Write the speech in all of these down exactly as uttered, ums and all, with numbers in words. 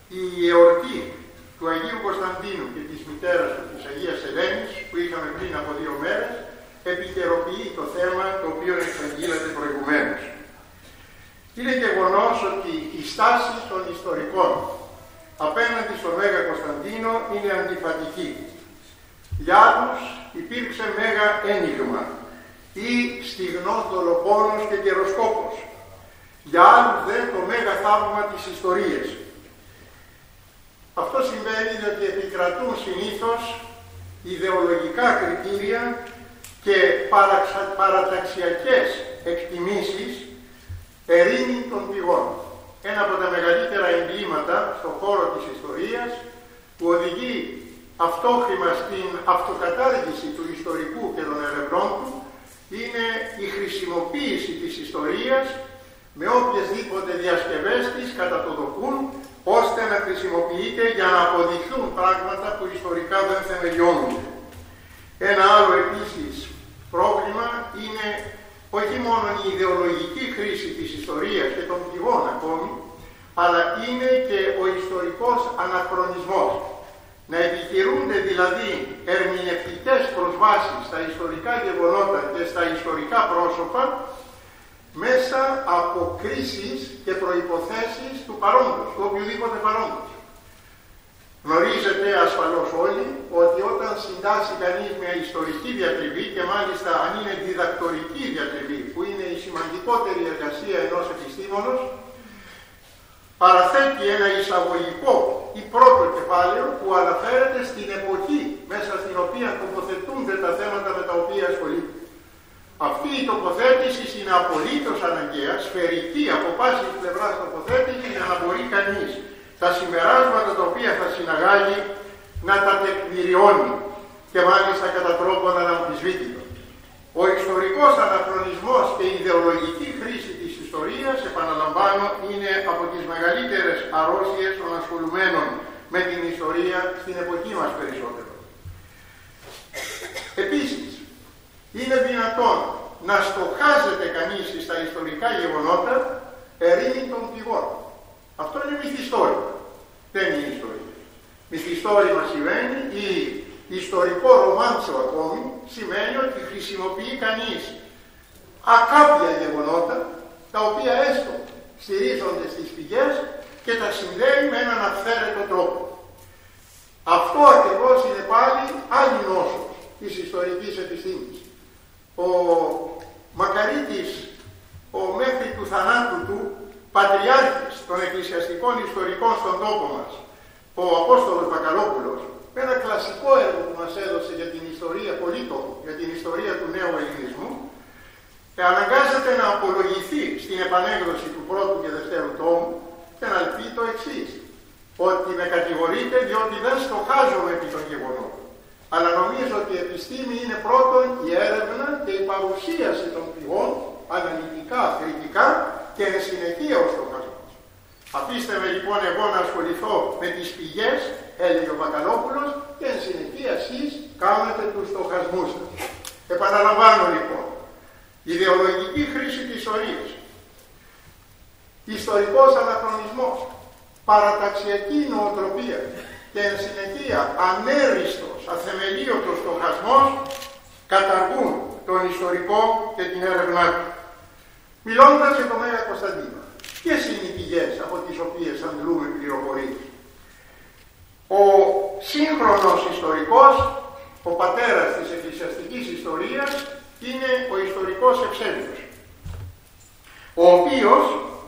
η εορτή του Αγίου Κωνσταντίνου και της μητέρας του, της Αγίας Ελένης, που είχαμε πριν από δύο μέρες, επικαιροποιεί το θέμα το οποίο εξαγγείλατε προηγουμένως. Είναι γεγονός ότι η στάση των ιστορικών απέναντι στον Μέγα Κωνσταντίνο είναι αντιφατική. Για άλλους υπήρξε μέγα ένιγμα ή στιγνός δολοπόνος και καιροσκόπος. Για άλλους δε το μέγα θαύμα της ιστορίας. Αυτό συμβαίνει διότι επικρατούν συνήθως ιδεολογικά κριτήρια και παραξα... παραταξιακές εκτιμήσεις ερήμην των πηγών. Ένα από τα μεγαλύτερα εγκλήματα στον χώρο της ιστορίας που οδηγεί αυτόχρημα στην αυτοκατάργηση του ιστορικού και των ερευνών του είναι η χρησιμοποίηση της ιστορίας με οποιασδήποτε διασκευές της κατά το δοκούν, ώστε να χρησιμοποιείται για να αποδειχθούν πράγματα που ιστορικά δεν θεμελιώνονται. Ένα άλλο επίσης πρόβλημα είναι όχι μόνο η ιδεολογική χρήση της ιστορίας και των πηγών ακόμη, αλλά είναι και ο ιστορικός αναχρονισμός. Να επιχειρούνται δηλαδή ερμηνευτικές προσβάσεις στα ιστορικά γεγονότα και στα ιστορικά πρόσωπα μέσα από κρίσεις και προϋποθέσεις του παρόντος, του οποιοδήποτε παρόντος. Γνωρίζετε ασφαλώς όλοι ότι όταν συντάσσει κανείς μια ιστορική διατριβή, και μάλιστα αν είναι διδακτορική διατριβή, που είναι η σημαντικότερη εργασία ενός επιστήμονος, παραθέτει ένα εισαγωγικό ή πρώτο κεφάλαιο που αναφέρεται στην εποχή μέσα στην οποία τοποθετούνται τα θέματα με τα οποία ασχολείται. Αυτή η τοποθέτηση είναι απολύτως αναγκαία, σφαιρική από πάσης πλευράς τοποθέτηση, για να μπορεί κανείς τα συμπεράσματα τα οποία θα συναγάγει να τα τεκμηριώνει και μάλιστα κατά τρόπο αναμφισβήτητο. Ο ιστορικός αναχρονισμός και η ιδεολογική χρήση της ιστορίας, επαναλαμβάνω, είναι από τις μεγαλύτερες αρρώστιες των ασχολουμένων με την ιστορία στην εποχή μας περισσότερο. Επίσης, είναι δυνατόν να στοχάζεται κανείς στα ιστορικά γεγονότα ερήμην των πηγών. Αυτό είναι μυθιστόρημα. Δεν είναι ιστορία. Μυθιστόρημα σημαίνει, ή ιστορικό ρομάντσο ακόμη, σημαίνει ότι χρησιμοποιεί κανείς ακάπια γεγονότα, τα οποία έστω στηρίζονται στις πηγές και τα συνδέει με έναν αυθαίρετο τρόπο. Αυτό ακριβώς είναι πάλι άλλη νόσος της ιστορικής επιστήμης. Ο Μακαρίτης, ο μέχρι του θανάτου του πατριάρχης των εκκλησιαστικών ιστορικών στον τόπο μας, ο Απόστολος Μπακαλόπουλος, με ένα κλασικό έργο που μας έδωσε για την ιστορία, πολύτομο, για την ιστορία του νέου ελληνισμού, αναγκάζεται να απολογηθεί στην επανέκδοση του πρώτου και δευτέρου τόμου και να πει το εξής, ότι με κατηγορείτε διότι δεν στοχάζομαι επί των γεγονότων, αλλά νομίζω ότι η επιστήμη είναι πρώτον η έρευνα και η παρουσίαση των πηγών, αναλυτικά, κριτικά και εν συνεχεία ο στοχασμός. Αφήστε με λοιπόν εγώ να ασχοληθώ με τις πηγές, έλεγε ο Μπακαλόπουλος, και εν συνεχεία εσείς κάνετε τους στοχασμούς σας. Επαναλαμβάνω λοιπόν, ιδεολογική χρήση της ιστορίας, ιστορικός αναχρονισμός, παραταξιακή νοοτροπία και εν συνεχεία ανέριστος, αθεμελίωτος στοχασμός καταργούν τον ιστορικό και την έρευνά του. Μιλώντας για το Μέγα Κωνσταντίνο, ποιες είναι οι πηγές από τις οποίες αντλούμε πληροφορίες? Ο σύγχρονος ιστορικός, ο πατέρας της εκκλησιαστικής ιστορίας, είναι ο ιστορικός Ευσέβιος, ο οποίος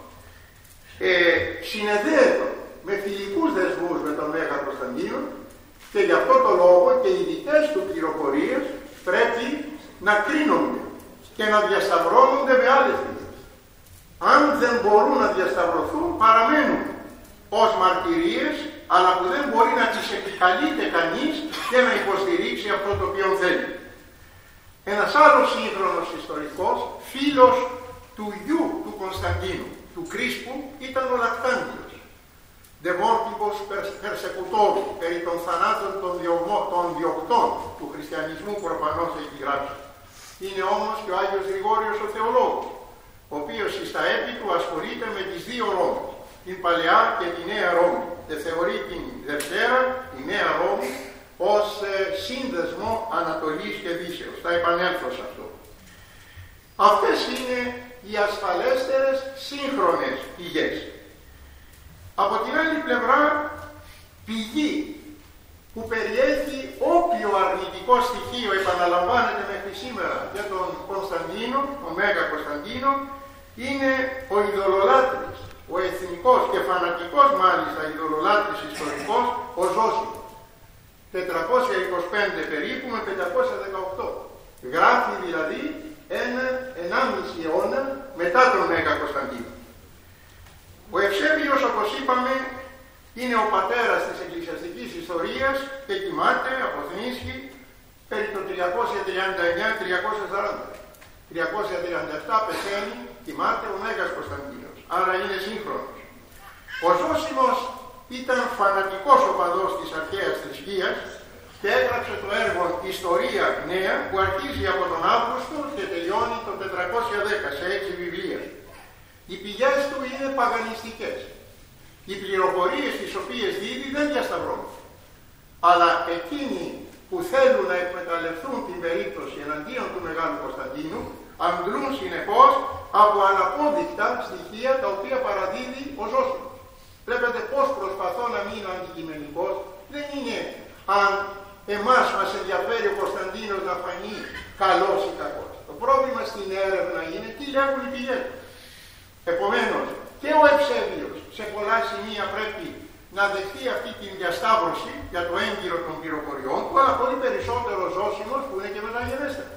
ε, συνεδέεται με φιλικούς δεσμούς με τον Μέγα Κωνσταντίνο, και γι' αυτό το λόγο και οι δικές του πληροφορίες πρέπει να κρίνονται και να διασταυρώνονται με άλλες πηγές. Αν δεν μπορούν να διασταυρωθούν, παραμένουν ως μαρτυρίες, αλλά που δεν μπορεί να τις επικαλείται κανείς και να υποστηρίξει αυτό το οποίο θέλει. Ένας άλλος σύγχρονος ιστορικός, φίλος του γιου του Κωνσταντίνου, του Κρίσπου, ήταν ο Λακτάντιος. De mortibus persecutorum, περί των θανάτων των, διωγμό, των διοκτών του χριστιανισμού, προφανώς έχει γράψει. Είναι όμως και ο Άγιος Γρηγόριος ο Θεολόγος, ο οποίος στα έπι του ασχολείται με τις δύο Ρώμες, την Παλαιά και τη Νέα Ρώμη. και θεωρεί την Δευτέρα, τη Νέα Ρώμη, ως ε, σύνδεσμο Ανατολής και Δύσεως. Θα επανέλθω σε αυτό. Αυτές είναι οι ασφαλέστερες σύγχρονες πηγές. Από την άλλη πλευρά, πηγή που περιέχει όποιο αρνητικό στοιχείο επαναλαμβάνεται μέχρι σήμερα για τον Κωνσταντίνο, ο Μέγα Κωνσταντίνο, είναι ο ειδωλολάτρης, ο εθνικός και φανατικός μάλιστα ειδωλολάτρης ιστορικός, ο Ζώσιμος. τετρακόσια είκοσι πέντε περίπου με πεντακόσια δεκαοκτώ. Γράφει δηλαδή ένα ενάμιση αιώνα μετά τον Μέγα Κωνσταντίνο. Ο Ευσέβιος, όπως είπαμε, είναι ο πατέρας της εκκλησιαστικής ιστορίας και κοιμάται, αποθνίσχει, περί το τριακόσια τριάντα εννιά με τριακόσια σαράντα. τριακόσια τριάντα επτά πεθαίνει, κοιμάται ο Μέγας Κωνσταντίνος, άρα είναι σύγχρονος. Ο Ζώσιμος ήταν φανατικός οπαδός της αρχαίας θρησκείας και έγραψε το έργο Ιστορία Νέα που αρχίζει από τον Αύγουστο και τελειώνει το τετρακόσια δέκα σε έξι βιβλία. Οι πηγές του είναι παγανιστικές. Οι πληροφορίες τις οποίες δίδει δεν διασταυρώνουν. Αλλά εκείνοι που θέλουν να εκμεταλλευτούν την περίπτωση εναντίον του Μεγάλου Κωνσταντίνου αντλούν συνεχώς από αναπόδεικτα στοιχεία τα οποία παραδίδει ο Ζώσιμος. Βλέπετε πώς προσπαθώ να μείνω αντικειμενικός. Δεν είναι αν εμάς μας ενδιαφέρει ο Κωνσταντίνος να φανεί καλός ή κακός. Το πρόβλημα στην έρευνα είναι τι λέγουν οι πηγές. Επομένως, και ο Ευσέβιος σε πολλά σημεία πρέπει να δεχτεί αυτή την διασταύρωση για το έγκυρο των πληροφοριών του, αλλά πολύ περισσότερο ο Ζώσιμος που είναι και μεταγενέστερος.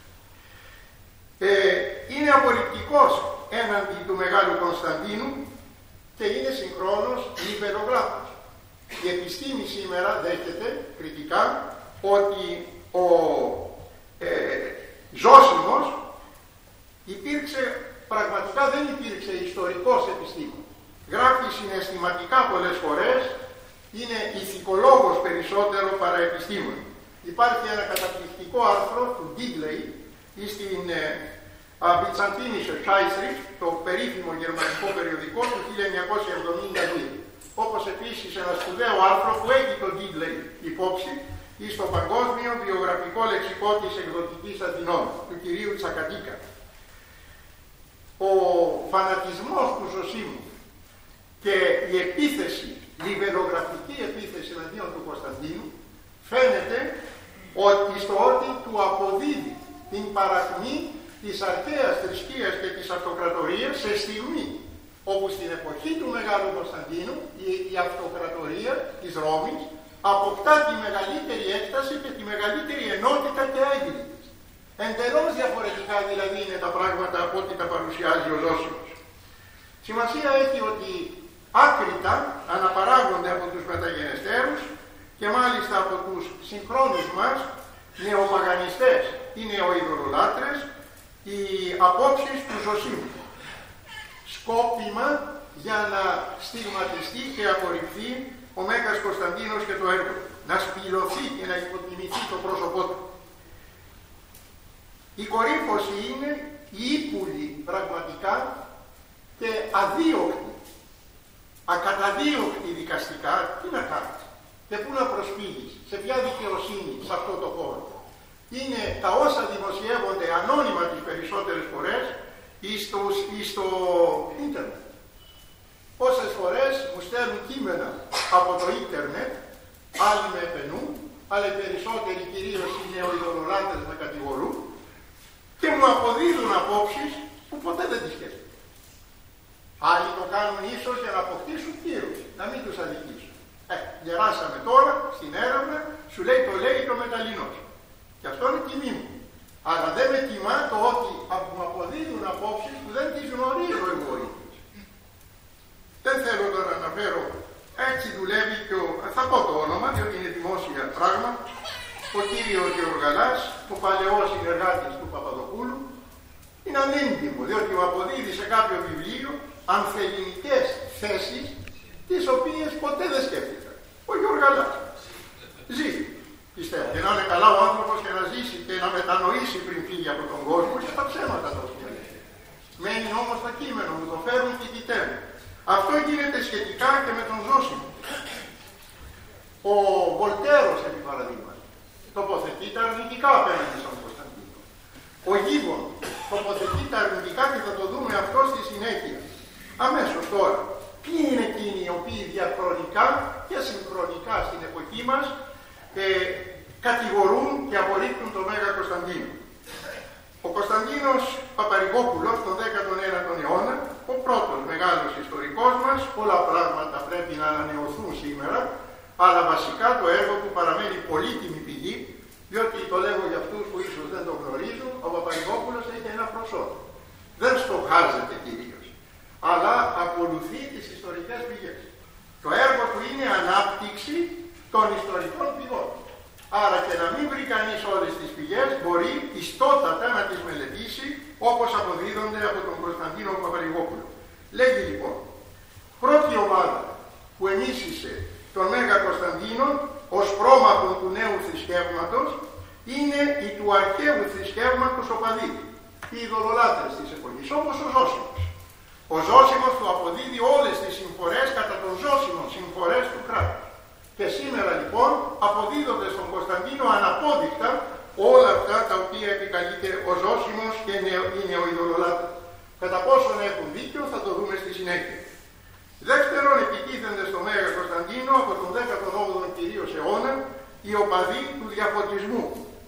Ε, είναι απορριπτικός έναντι του Μεγάλου Κωνσταντίνου και είναι συγχρόνως λιμπερογράφος. Η επιστήμη σήμερα δέχεται κριτικά ότι ο ε, Ζώσιμος υπήρξε, πραγματικά δεν υπήρξε ιστορικός επιστήμον. Γράφει συναισθηματικά πολλές φορές, είναι ηθικολόγος περισσότερο παρά επιστήμον. Υπάρχει ένα καταπληκτικό άρθρο του Ντίγκλεϊ στην ε, Byzantinische Zeitschrift, το περίφημο γερμανικό περιοδικό του χίλια εννιακόσια εβδομήντα δύο. Όπως επίσης ένα σπουδαίο άρθρο που έχει το Ντίγκλεϊ υπόψη ή στο Παγκόσμιο Βιογραφικό Λεξικό της Εκδοτικής Αθηνών, του κυρίου Τσακαντίκα. Ο φανατισμός του Ζωσίμου και η επίθεση, η λιβερογραφική επίθεση εναντίον του Κωνσταντίνου φαίνεται ότι στο ότι του αποδίδει την παρακμή της αρχαίας θρησκείας και της αυτοκρατορίας σε στιγμή όπου στην εποχή του Μεγάλου Κωνσταντίνου η, η αυτοκρατορία της Ρώμης αποκτά τη μεγαλύτερη έκταση και τη μεγαλύτερη ενότητα και έγκριση. Εντελώς διαφορετικά δηλαδή είναι τα πράγματα από ό,τι τα παρουσιάζει ο Ζώσιμος. Σημασία έχει ότι άκρητα αναπαράγονται από τους μεταγενεστέρους και μάλιστα από τους συγχρόνους μας νεοπαγανιστές ή νεοειδωλολάτρες οι απόψεις του Ζωσίμου. Σκόπιμα για να στιγματιστεί και απορριφθεί ο Μέγας Κωνσταντίνος και το έργο του, να σπηλωθεί και να υποτιμηθεί το πρόσωπό του. Η κορύφωση είναι η ύπουλη πραγματικά και αδίωκτη, ακαταδίωκτη δικαστικά, τι να κάνεις και πού να προσφύγεις, σε ποια δικαιοσύνη σε αυτό το χώρο. Είναι τα όσα δημοσιεύονται ανώνυμα τις περισσότερες φορές ή στο, ή στο ίντερνετ. Πόσες φορές μου στέλνουν κείμενα από το ίντερνετ, άλλοι με επενούν, αλλά οι περισσότεροι κυρίως οι νεοειδωλολάτρες με κατηγορούν και μου αποδίδουν απόψεις που ποτέ δεν τις σκέφτηκαν. Άλλοι το κάνουν ίσως για να αποκτήσουν κύρους, να μην τους αδικήσουν. Ε, γεράσαμε τώρα στην έρευνα, σου λέει το λέει το μεταλλινός. Και αυτό είναι τιμή μου. Αλλά δεν με τιμά το ότι μου αποδίδουν απόψεις που δεν τις γνωρίζω εγώ ίδιος. Δεν θέλω τώρα να αναφέρω, έτσι δουλεύει και ο, θα πω το όνομα διότι είναι δημόσια πράγμα, ο κύριος Γεωργαλάς, ο παλαιός συνεργάτης του Παπαδοπούλου, είναι ανέντιμο διότι μου αποδίδει σε κάποιο βιβλίο ανθεληνικές θέσεις τις οποίες ποτέ δεν σκέφτηκα. Ο Γεωργαλάς ζει, πιστεύω, και να είναι καλά ο άνθρωπος και να ζήσει και να μετανοήσει πριν φύγει από τον κόσμο και τα ψέματα τόσο. Μένει όμως το κείμενο, μου το φέρουν και κοιτάνε. Αυτό γίνεται σχετικά και με τον Ζώσιμο. Ο Βολτέρος, επί παραδείγματι, τοποθετείται αρνητικά απέναντι στον Κωνσταντίνο. Ο Γίβον τοποθετείται αρνητικά και θα το δούμε αυτό στη συνέχεια. Αμέσως τώρα, ποιοι είναι εκείνοι οι οποίοι διαχρονικά και συγχρονικά στην εποχή μας ε, κατηγορούν και απορρίπτουν τον Μέγα Κωνσταντίνο. Ο Κωνσταντίνος Παπαρηγόπουλος τον δέκατον ένατο αιώνα, ο πρώτος μεγάλος ιστορικός μας, πολλά πράγματα πρέπει να ανανεωθούν σήμερα, αλλά βασικά το έργο του παραμένει πολύτιμη πηγή, διότι το λέγω για αυτούς που ίσως δεν το γνωρίζουν, ο Παπαρηγόπουλος έχει ένα προσώπημα. Δεν στοχάζεται κυρίως, αλλά ακολουθεί τις ιστορικές πηγές. Το έργο του είναι ανάπτυξη των ιστορικών πηγών. Άρα και να μην βρει κανείς όλες τις πηγές, μπορεί ιστότατα να τις μελετήσει όπως αποδίδονται από τον Κωνσταντίνο Παπαρηγόπουλο. Λέγει λοιπόν, πρώτη ομάδα που ενίσχυσε τον Μέγα Κωνσταντίνο ως πρόμαχο του νέου θρησκεύματος είναι οι του αρχαίου θρησκεύματος οπαδοί, οι ειδωλολάτρες της εποχής, όπως ο Ζώσιμος. Ο Ζώσιμος του αποδίδει όλες τις συμφορές κατά των Ζώσιμων συμφορές του κράτους. Και σήμερα λοιπόν αποδίδονται στον Κωνσταντίνο αναπόδεικτα όλα αυτά τα οποία επικαλείται ο Ζώσιμος και οι νεοειδωλολάτρες. Κατά πόσον έχουν δίκιο θα το δούμε στη συνέχεια. Δεύτερον, επιτίθενται στο Μέγα Κωνσταντίνο από τον δέκατον όγδοο κυρίως αιώνα οι οπαδοί του διαφωτισμού.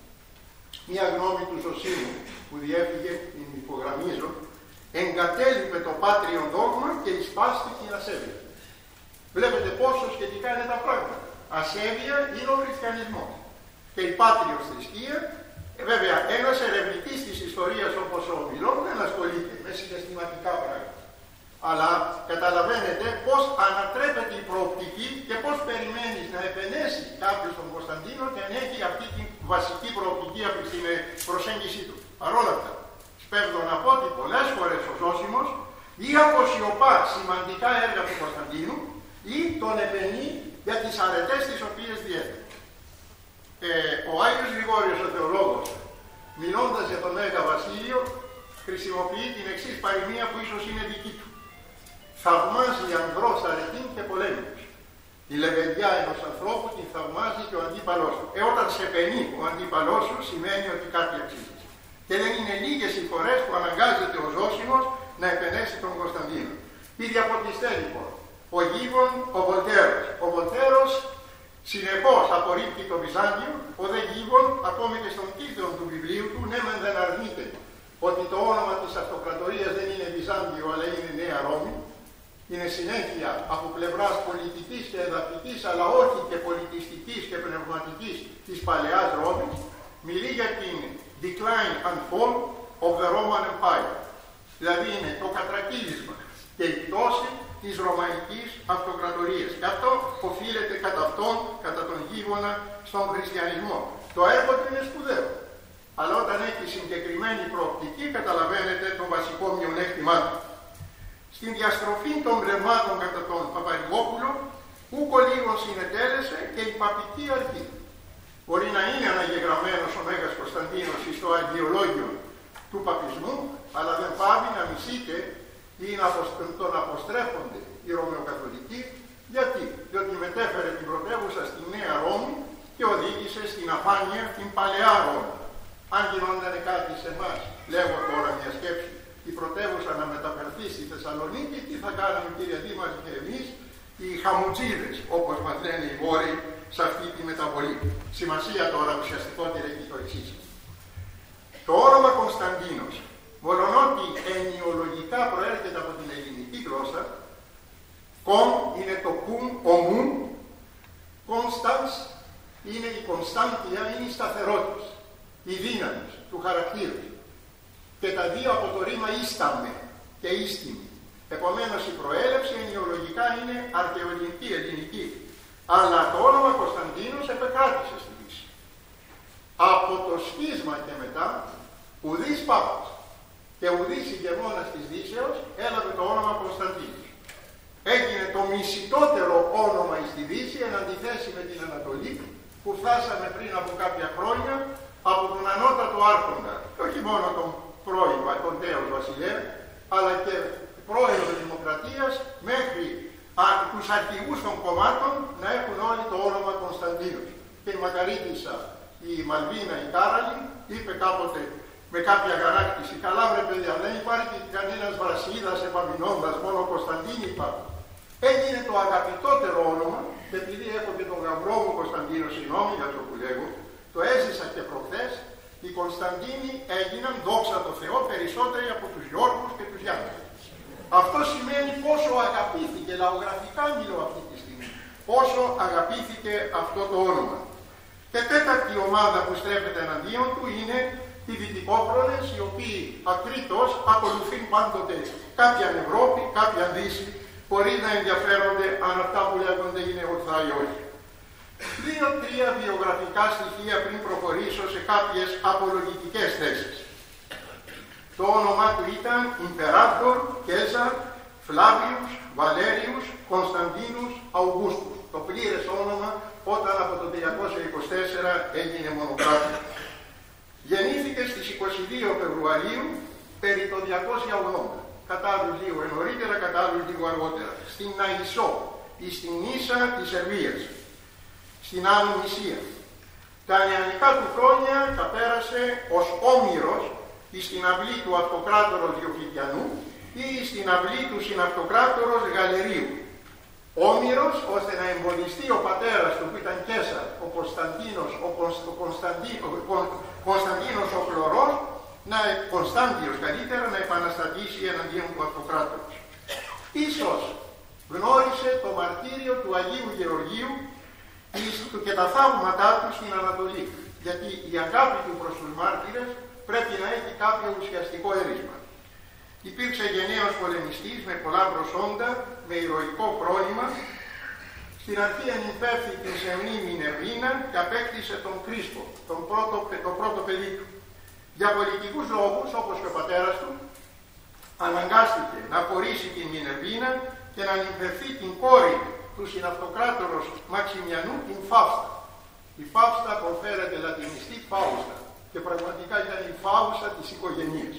Μια γνώμη του Ζωσίμου που διέφυγε, την υπογραμμίζω, εγκατέλειπε το πάτριον δόγμα και εισπάστη την ασέβεια. Βλέπετε πόσο σχετικά είναι τα πράγματα. Ασέβεια είναι ο χριστιανισμός. Και η πάτριος θρησκεία, ε, βέβαια, ένας ερευνητής της ιστορίας όπως ο Μιλών δεν ασχολείται με συναισθηματικά πράγματα. Αλλά καταλαβαίνετε πώς ανατρέπεται η προοπτική και πώς περιμένεις να επενέσει κάποιος τον Κωνσταντίνο και να έχει αυτή τη βασική προοπτική από την προσέγγιση του. Παρ' όλα αυτά, σπέβδω να πω ότι πολλές φορές ο Ζώσιμος ή αποσιωπά σημαντικά έργα του Κωνσταντίνου ή τον επενεί για τις αρετές τις οποίες διέφερε. Ε, ο Άγιος Γρηγόριος ο Θεολόγος, μιλώντας για τον Μέγα Βασίλειο, χρησιμοποιεί την εξής παροιμία που ίσως είναι δική του. Θαυμάζει ανδρός αρετήν και πολέμους. Η λεβεντιά ενός ανθρώπου την θαυμάζει και ο αντίπαλός του. Ε, όταν σε επενεί ο αντίπαλός σου σημαίνει ότι κάτι αξίζει. Και δεν είναι λίγες οι φορές που αναγκάζεται ο Ζώσιμος να επενέσει τον Κωνσταντίνο. Οι διαφωτιστές λοιπόν. Ο Γίβον, ο Βολτέρος. Ο Βολτέρος συνεχώς απορρίπτει το Βυζάντιο, ο δε Γίβον, ακόμη και στον τίτλο του βιβλίου του, ναι μεν δεν αρνείται ότι το όνομα της αυτοκρατορίας δεν είναι Βυζάντιο αλλά είναι Νέα Ρώμη. Είναι συνέχεια από πλευράς πολιτικής και εδαφικής, αλλά όχι και πολιτιστικής και πνευματικής της Παλαιάς Ρώμης. Μιλεί για την decline and fall of the Roman Empire. Δηλαδή είναι το κατρακύλισμα και η πτώση της Ρωμαϊκής Αυτοκρατορίας. Και αυτό οφείλεται κατά αυτόν, κατά τον Γίβονα, στον χριστιανισμό. Το έργο του είναι σπουδαίο. Αλλά όταν έχει συγκεκριμένη προοπτική, καταλαβαίνετε το βασικό μειονέκτημά του. Στην διαστροφή των πνευμάτων κατά τον Παπαρηγόπουλο, ούκο λίγο συνετέλεσε και η παπική αρχή. Μπορεί να είναι αναγεγραμμένος ο Μέγας Κωνσταντίνος στο αγγειολόγιο του παπισμού, αλλά δεν πάβει να μισείται ή να τον αποστρέφονται οι Ρωμαιοκαθολικοί. Γιατί? Διότι μετέφερε την πρωτεύουσα στη Νέα Ρώμη και οδήγησε στην αφάνεια την Παλαιά Ρώμη. Αν γινόταν κάτι σε εμάς, λέγω τώρα μια σκέψη, η πρωτεύουσα να μεταφερθεί στη Θεσσαλονίκη, τι θα κάνουμε κύριε Δήμαρχε και εμείς, οι χαμουτζίδες, όπως μας λένε οι Βόρειοι, σε αυτή τη μεταβολή. Σημασία τώρα ουσιαστικότερα έχει το εξής. Το όνομα Κωνσταντίνος, μολονότι ενιολογικά προέρχεται από την ελληνική γλώσσα, κον είναι το κουμ, ομούν, Κωνσταντς είναι η Κωνσταντία, είναι η σταθερότητα, η δύναμη του χαρακτήρου. Και τα δύο από το ρήμα ίσταμε και ίστιμη. Επομένως η προέλευση ενιολογικά είναι αρχαιοελληνική, ελληνική. Αλλά το όνομα Κωνσταντίνος επεκράτησε στη Δύση. Από το σχίσμα και μετά, ουδής Πάπας και ουδής ηγεμόνας της Δύσεως έλαβε το όνομα Κωνσταντίνος. Έγινε το μισητότερο όνομα στη Δύση εν αντιθέσει με την Ανατολή, που φτάσαμε πριν από κάποια χρόνια από τον ανώτατο άρχοντα, και όχι μόνο τον πρώην, τον τέος βασιλέα, αλλά και πρώην της Δημοκρατίας μέχρι τους αρχηγούς των κομμάτων να έχουν όλοι το όνομα Κωνσταντίνος. Και η μακαρίτισσα, η Μαλβίνα, η Κάραλη, είπε κάποτε με κάποια γαράκτηση, καλά βρε παιδιά, δεν υπάρχει κανένας Βρασίδας, Επαμεινώντας, μόνο Κωνσταντίνοι υπάρχουν. Έγινε το αγαπητότερο όνομα, και επειδή έχω και τον γαμπρό μου Κωνσταντίνο, συγγνώμη για αυτό που λέγω, το έζησα και προχθές, οι Κωνσταντίνοι έγιναν, δόξα τω Θεώ, περισσότεροι από τους Γιώργους και τους Γιάννους. Αυτό σημαίνει πόσο αγαπήθηκε, λαογραφικά μιλώ αυτή τη στιγμή, πόσο αγαπήθηκε αυτό το όνομα. Και τέταρτη ομάδα που στρέφεται εναντίον του είναι οι δυτικόφρονες, οι οποίοι ακρίτως ακολουθούν πάντοτε κάποια Ευρώπη, κάποια Δύση, χωρίς να ενδιαφέρονται αν αυτά που λέγονται είναι ορθά ή όχι. Δύο-τρία βιογραφικά στοιχεία πριν προχωρήσω σε κάποιες απολογητικές θέσεις. Το όνομά του ήταν Ιμπεράτορ Κέζαρ Φλάβιους Βαλέριους Κωνσταντίνους Αυγούστους. Το πλήρες όνομα όταν από το τριακόσια είκοσι τέσσερα έγινε μονογράφημα. Γεννήθηκε στις είκοσι δύο Φεβρουαρίου περί το διακόσια ογδόντα. Κατά άλλους λίγο νωρίτερα, κατά άλλους λίγο αργότερα. Στην Ναϊσό, ή στην Ίσα της Σερβίας, στην Άνω Μυσία. Τα νεανικά του χρόνια τα πέρασε ως όμηρος ή στην αυλή του αυτοκράτορος Διοκλητιανού ή στην αυλή του συναυτοκράτορος Γαλερίου. Όμηρος ώστε να εμποδιστεί ο πατέρας του που ήταν Κέσαρ, ο Κωνσταντίνος, ο, Κωνσ, ο, Κωνσταντίνος, ο Κωνσταντίνος ο Χλωρός, να, Κωνσταντιος καλύτερα, να επαναστατήσει εναντίον του αυτοκράτορος. Ίσως γνώρισε το μαρτύριο του Αγίου Γεωργίου και τα θαύματά του στην Ανατολή. Γιατί η αγάπη του προς τους μάρτυρες πρέπει να έχει κάποιο ουσιαστικό έρισμα. Υπήρξε γενναίος πολεμιστής με πολλά προσόντα, με ηρωικό φρόνημα. Στην αρχή ενυπέφθη την σεμνή Μινερβίνα και απέκτησε τον Κρίσπο, τον πρώτο, το πρώτο παιδί του. Για πολιτικούς λόγους, όπως και ο πατέρας του, αναγκάστηκε να χωρίσει την Μινερβίνα και να νυμφευθεί την κόρη του συναυτοκράτορος Μαξιμιανού, την Φάουστα. Η Φάουστα προφέρεται λατινιστή Φάουστα και πραγματικά ήταν η Φάουστα της οικογένειας.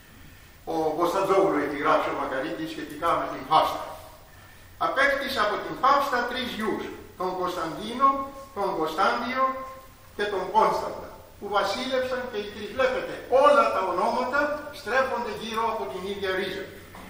Ο Κωνσταντζόγλου έχει γράψει ο Μακαρίτης σχετικά με την Φάουστα. Απέκτησε από την Φάουστα τρεις γιους, τον Κωνσταντίνο, τον Κωνστάντιο και τον Κόνσταντα, που βασίλευσαν και οι τρεις. Βλέπετε, όλα τα ονόματα στρέφονται γύρω από την ίδια ρίζα.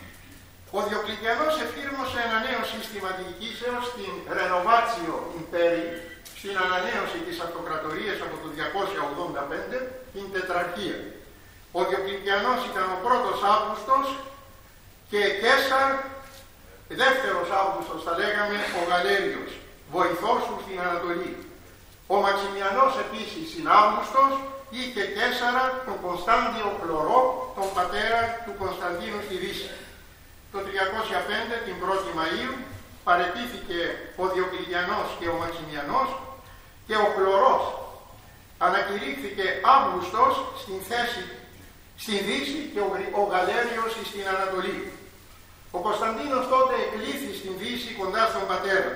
Ο Διοκλητιανός εφήρμοσε ένα νέο σύστημα διοικήσεως, την Renovatio Imperii, στην ανανέωση της αυτοκρατορίας από το διακόσια ογδόντα πέντε, την Τετραρχία. Ο Διοκλητιανός ήταν ο πρώτος Αύγουστος και Κέσαρ, δεύτερος Αύγουστος θα λέγαμε, ο Γαλέριος, βοηθός του στην Ανατολή. Ο Μαξιμιανός επίσης είναι Αύγουστος, είχε Κέσαρα τον Κωνσταντιο Χλωρό, τον πατέρα του Κωνσταντίνου στη Δύση. Το τριακόσια πέντε, την πρώτη Μαΐου, παραιτήθηκε ο Διοκλητιανός και ο Μαξιμιανός και ο Χλωρός ανακηρύχθηκε Αύγουστος στην θέση στη Δύση και ο Γαλέριος στην Ανατολή. Ο Κωνσταντίνος τότε εκλήθη στην Δύση κοντά στον πατέρα.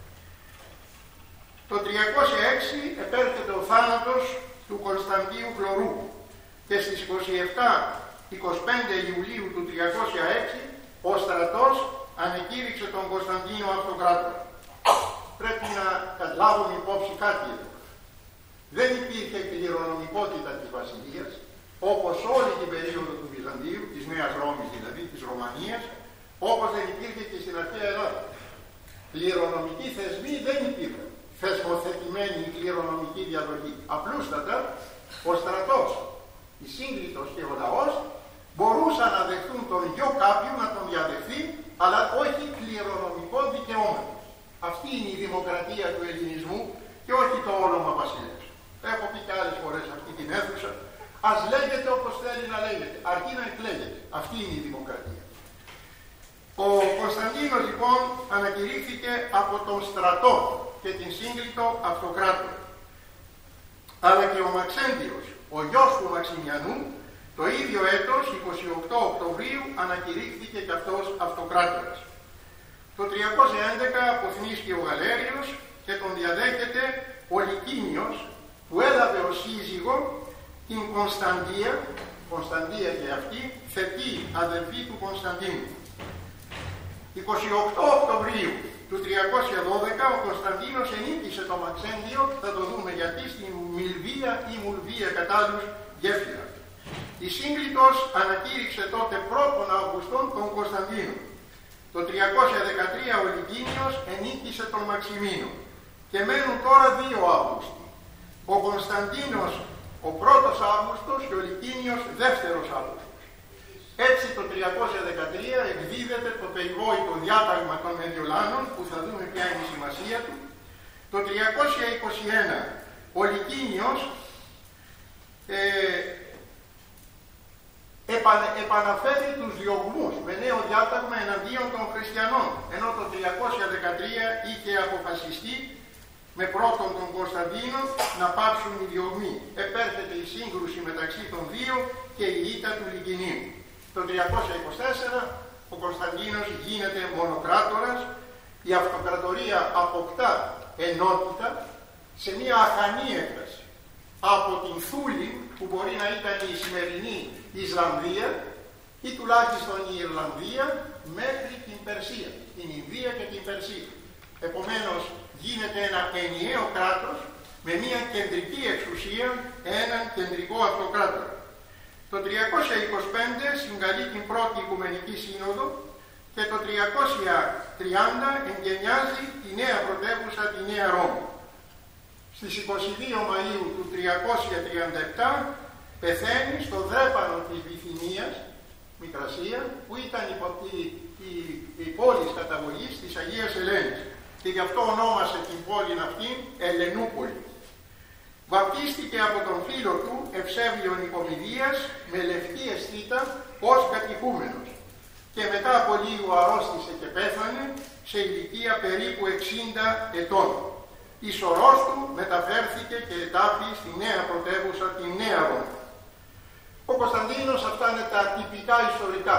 Το τριακόσια έξι επέρχεται ο θάνατος του Κωνσταντίου Χλωρού και στις είκοσι επτά είκοσι πέντε Ιουλίου του τριακόσια έξι ο στρατός ανεκήρυξε τον Κωνσταντίνο αυτοκράτορα. Πρέπει να καταλάβουμε υπόψη κάτι εδώ. Δεν υπήρχε κληρονομικότητα της βασιλείας, όπως όλη την περίοδο του Βυζαντίου, της Νέας Ρώμης δηλαδή, της Ρωμανίας, όπως δεν υπήρχε και στην αρχαία Ελλάδα. Κληρονομικοί θεσμοί δεν υπήρχαν. Θεσμοθετημένη κληρονομική διαδοχή. Απλούστατα, ο στρατός, η σύγκλιτος και ο λαός μπορούσαν να δεχτούν τον γιο κάποιου να τον διαδεχθεί, αλλά όχι κληρονομικό δικαιώματο. Αυτή είναι η δημοκρατία του ελληνισμού και όχι το όνομα βασιλεύς. Έχω πει και άλλες φορές αυτή την αίθουσα. Ας λέγεται όπως θέλει να λέγεται, αρκεί να εκλέγεται. Αυτή είναι η δημοκρατία. Ο Κωνσταντίνος λοιπόν ανακηρύχθηκε από τον στρατό και την σύγκλιτο αυτοκράτορα. Αλλά και ο Μαξέντιος, ο γιος του Μαξιμιανού, το ίδιο έτος, εικοστή ογδόη Οκτωβρίου, ανακηρύχθηκε και αυτός αυτοκράτορας. Το τριακόσια έντεκα αποθνήσκει ο Γαλέριος και τον διαδέχεται ο Λικίνιος, που έλαβε ως σύζυγο την Κωνσταντία, Κωνσταντία και αυτή, θετή αδελφή του Κωνσταντίνου. είκοσι οκτώ Οκτωβρίου του τριακόσια δώδεκα ο Κωνσταντίνος ενίκησε το Μαξέντιο, θα το δούμε γιατί, στην Μιλβία ή Μουλβία κατά άλλους γέφυρα. Η Σύγκλιτος ανακήρυξε τότε πρώτον Αυγουστόν τον Κωνσταντίνο. Το τριακόσια δεκατρία ο Λυκίνιος ενίκησε τον Μαξιμίνο και μένουν τώρα δύο Αύγουστοι. Ο Κωνσταντίνος ο πρώτος Αύγουστος και ο Λυκίνιος δεύτερος Αύγουστος. Έτσι το τριακόσια δεκατρία εκδίδεται το περιβόητο διάταγμα των Μεδιολάνων, που θα δούμε ποια είναι η σημασία του. Το τριακόσια είκοσι ένα ο Λυκίνιος ε, επανε, επαναφέρει τους διωγμούς με νέο διάταγμα εναντίον των χριστιανών, ενώ το τριακόσια δεκατρία είχε αποφασιστεί με πρώτον τον Κωνσταντίνο να πάψουν οι διωγμοί. Επέρχεται η σύγκρουση μεταξύ των δύο και η ήττα του Λυκινίου. Το τριακόσια είκοσι τέσσερα ο Κωνσταντίνος γίνεται μονοκράτορας, η αυτοκρατορία αποκτά ενότητα σε μια αχανή έκταση από την Θούλη, που μπορεί να ήταν η σημερινή Ισλανδία ή τουλάχιστον η Ιρλανδία, μέχρι την Περσία, την Ινδία και την Περσία. Επομένως γίνεται ένα ενιαίο κράτος με μια κεντρική εξουσία, έναν κεντρικό αυτοκράτορα. Το τριακόσια είκοσι πέντε συγκαλεί την πρώτη Οικουμενική Σύνοδο και το τριακόσια τριάντα εγκαινιάζει τη νέα πρωτεύουσα, τη Νέα Ρώμη. Στις είκοσι δύο Μαΐου του τριακόσια τριάντα επτά πεθαίνει στο δρέπανο της Βυθινίας, Μικρασία, που ήταν η, η, η, η πόλη καταβολής της Αγίας Ελένης και γι' αυτό ονόμασε την πόλη αυτή Ελενούπολη. Βαπτίστηκε από τον φίλο του Ευσέβιο Νικομηδίας με λευκή αισθήτα ως κατηχούμενος και μετά από λίγο αρρώστησε και πέθανε σε ηλικία περίπου εξήντα ετών. Η σωρός του μεταφέρθηκε και ετάπη στη νέα πρωτεύουσα, τη Νέα Ρώμη. Ο Κωνσταντίνος, αυτά είναι τα τυπικά ιστορικά.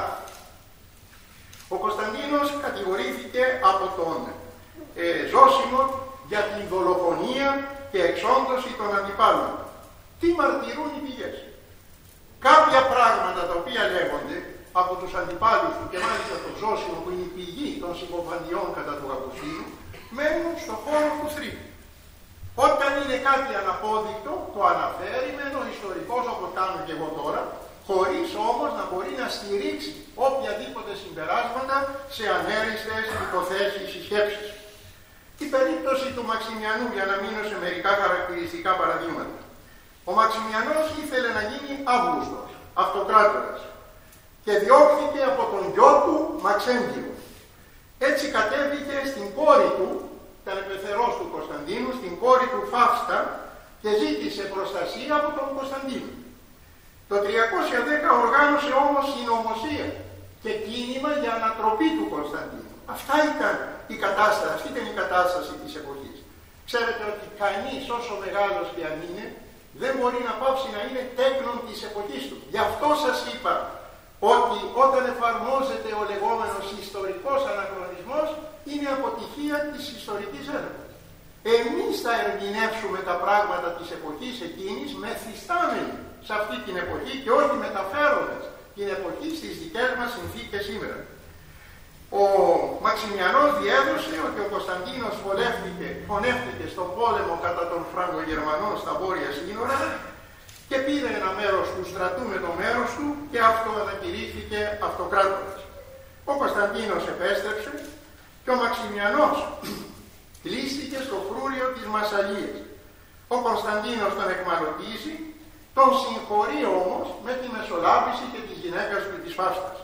Ο Κωνσταντίνος κατηγορήθηκε από τον ε, Ζώσιμο για την δολοφονία και εξόντωση των αντιπάλων. Τι μαρτυρούν οι πηγές? Κάποια πράγματα τα οποία λέγονται από τους αντιπάλους του και μάλιστα το Ζώσιμο, που είναι η πηγή των συκοφαντιών κατά του Αυγουστίνου, μένουν στο χώρο του θρύλου. Όταν είναι κάτι αναπόδεικτο, το αναφέρει με έναν ιστορικός, όπως κάνω και εγώ τώρα, χωρίς όμως να μπορεί να στηρίξει οποιαδήποτε συμπεράσματα σε ανέριστες υποθέσεις ή σκέψεις. Η περίπτωση του Μαξιμιανού, για να μείνω σε μερικά χαρακτηριστικά παραδείγματα. Ο Μαξιμιανός ήθελε να γίνει Αύγουστος, αυτοκράτορας, και διώχθηκε από τον γιο του Μαξέντιο. Έτσι κατέβηκε στην κόρη του, ήταν πεθερός του Κωνσταντίνου, στην κόρη του Φαύστα και ζήτησε προστασία από τον Κωνσταντίνο. Το τριακόσια δέκα οργάνωσε όμως συνωμοσία και κίνημα για ανατροπή του Κωνσταντίνου. Αυτά ήταν η κατάσταση, αυτή ήταν η κατάσταση της εποχής. Ξέρετε ότι κανείς, όσο μεγάλος και αν είναι, δεν μπορεί να πάψει να είναι τέκνον της εποχής του. Γι' αυτό σας είπα ότι όταν εφαρμόζεται ο λεγόμενος ιστορικός αναχρονισμός, είναι αποτυχία της ιστορικής έρευνας. Εμείς θα ερμηνεύσουμε τα πράγματα της εποχής εκείνης μεθυστάμενοι σε αυτή την εποχή και όχι μεταφέροντας την εποχή στις δικές μας συνθήκες σήμερα. Ο Μαξιμιανός διέδωσε ότι ο Κωνσταντίνος φωνεύτηκε στον πόλεμο κατά των Φραγκογερμανών στα βόρεια σύνορα και πήρε ένα μέρος του στρατού με το μέρος του και αυτό ανακηρύχθηκε αυτοκράτορας. Ο Κωνσταντίνος επέστρεψε και ο Μαξιμιανός κλείστηκε στο φρούριο της Μασσαλίας. Ο Κωνσταντίνος τον εκμαλωτίζει, τον συγχωρεί όμως με τη μεσολάβηση και της γυναίκας του της Φαύστας.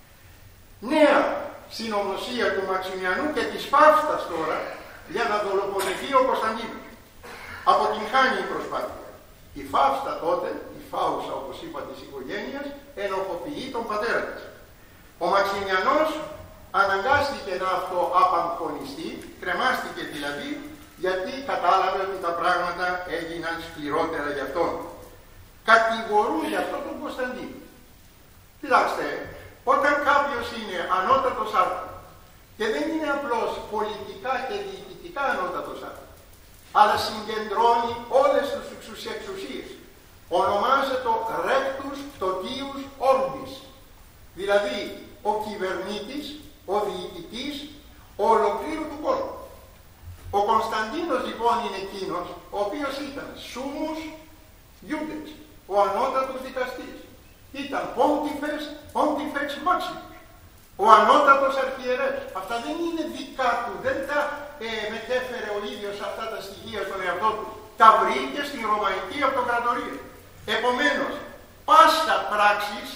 Νέα συνωμοσία του Μαξιμιανού και της Φαύστας τώρα για να δολοφονηθεί ο Κωνσταντίνος. Αποτυγχάνει η προσπάθεια. Η Φαύστα τότε, η Φάουσα όπως είπα της οικογένειας, ενοχοποιεί τον πατέρα της. Ο Μαξιμιανός αναγκάστηκε να αυτοαπαγχωνιστεί, κρεμάστηκε δηλαδή, γιατί κατάλαβε ότι τα πράγματα έγιναν σκληρότερα για αυτόν. Κατηγορούν για αυτό τον Κωνσταντίνο. Κοιτάξτε, όταν κάποιος είναι ανώτατος άρχον και δεν είναι απλώς πολιτικά και διοικητικά ανώτατος άρχον, αλλά συγκεντρώνει όλες τις εξουσίες, ονομάζεται rectus totius orbis, δηλαδή ο κυβερνήτης ο διοικητής ολοκλήρου του κόσμου. Ο Κωνσταντίνος λοιπόν είναι εκείνος ο οποίος ήταν σούμους Ιούντεξ, ο ανώτατος δικαστής. Ήταν πόντιφες, πόντιφεξ μάξιμους, ο ανώτατος αρχιερεύς. Αυτά δεν είναι δικά του, δεν τα ε, μετέφερε ο ίδιος αυτά τα στοιχεία στον εαυτό του. Τα βρήκε στην Ρωμαϊκή Αυτοκρατορία. Επομένως, πάσα πράξης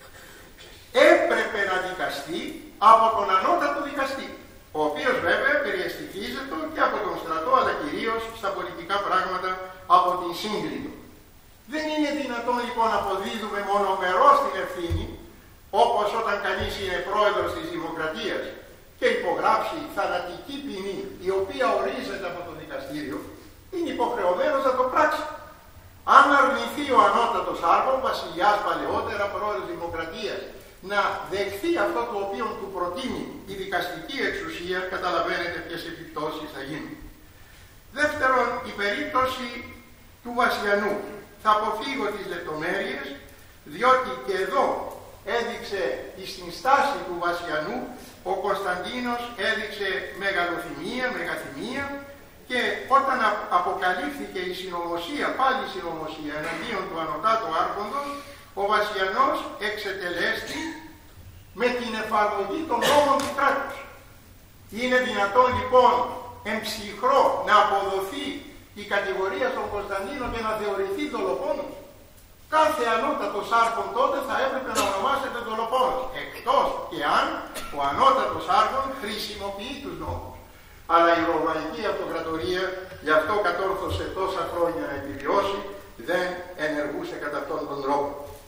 έπρεπε να δικαστεί από τον ανώτατο δικαστή, ο οποίος βέβαια περιεστηθίζεται και από τον στρατό, αλλά κυρίως στα πολιτικά πράγματα από την σύγκριτο. Δεν είναι δυνατόν λοιπόν να αποδίδουμε μονομερώς την ευθύνη, όπως όταν κανείς είναι πρόεδρος της Δημοκρατίας και υπογράψει θανατική ποινή, η οποία ορίζεται από το δικαστήριο, είναι υποχρεωμένος να το πράξει. Αν αρνηθεί ο ανώτατος άρχον, βασιλιάς παλαιότερα, πρόεδρος Δημοκρατίας, να δεχθεί αυτό το οποίο του προτείνει η δικαστική εξουσία, καταλαβαίνετε ποιες επιπτώσεις θα γίνουν. Δεύτερον, η περίπτωση του Βασιανού. Θα αποφύγω τις λεπτομέρειες, διότι και εδώ έδειξε στην στάση του Βασιανού, ο Κωνσταντίνος έδειξε μεγαλοθυμία, μεγαθυμία, και όταν αποκαλύφθηκε η συνωμοσία, πάλι η συνωμοσία εναντίον του ανωτάτου άρχοντος, ο Βασιανός εξετελέστη με την εφαρμογή των νόμων του κράτους. Είναι δυνατόν λοιπόν εμψυχρό να αποδοθεί η κατηγορία στον Κωνσταντίνο και να θεωρηθεί δολοφόνος? Κάθε ανώτατος άρχον τότε θα έπρεπε να ονομάσετε δολοφόνος, εκτός και αν ο ανώτατος άρχον χρησιμοποιεί τους νόμους. Αλλά η Ρωμαϊκή Αυτοκρατορία, γι' αυτό κατόρθωσε τόσα χρόνια να επιβιώσει, δεν ενεργούσε κατά αυτόν τον τρόπο.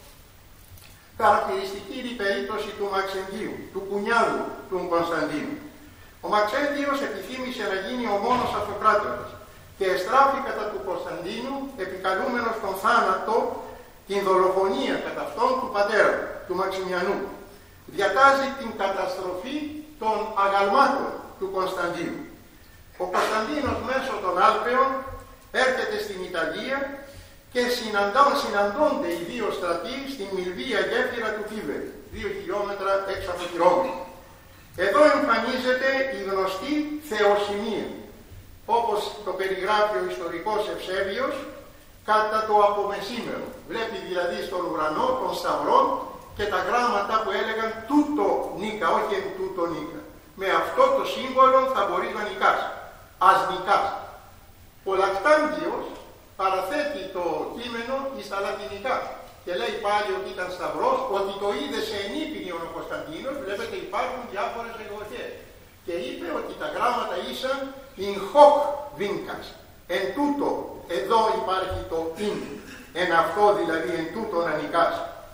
Χαρακτηριστική είναι η περίπτωση του Μαξεντίου, του κουνιάδου του Κωνσταντίνου. Ο Μαξέντιος επιθύμησε να γίνει ο μόνος αυτοκράτορας και εστράφη κατά του Κωνσταντίνου, επικαλούμενος τον θάνατο, την δολοφονία κατά αυτόν του πατέρα, του Μαξιμιανού. Διατάζει την καταστροφή των αγαλμάτων του Κωνσταντίνου. Ο Κωνσταντίνος μέσω των Άλπαιων έρχεται στην Ιταλία και συναντώνται οι δύο στρατοί στην Μιλβία γέφυρα του Τίβερη, δύο χιλιόμετρα έξω από τη Ρώμη. Εδώ εμφανίζεται η γνωστή θεοσημεία, όπως το περιγράφει ο ιστορικός Ευσέβιος, κατά το απομεσήμερο. Βλέπει δηλαδή στον ουρανό των σταυρών και τα γράμματα που έλεγαν τούτο νίκα, όχι εν τούτο νίκα. Με αυτό το σύμβολο θα μπορείς να νικάς. Ας νικάς. Ο Λακτάντιος παραθέτει το κείμενο στα λατινικά και λέει πάλι ότι ήταν σταυρός, ότι το είδε σε ενίπινιον ο Κωνσταντίνος. Βλέπετε υπάρχουν διάφορες εκδοχές. Και είπε ότι τα γράμματα ήσαν in hoc vincas. Εν τούτο, εδώ υπάρχει το in, εν αυτό δηλαδή, εν τούτο να νικάς.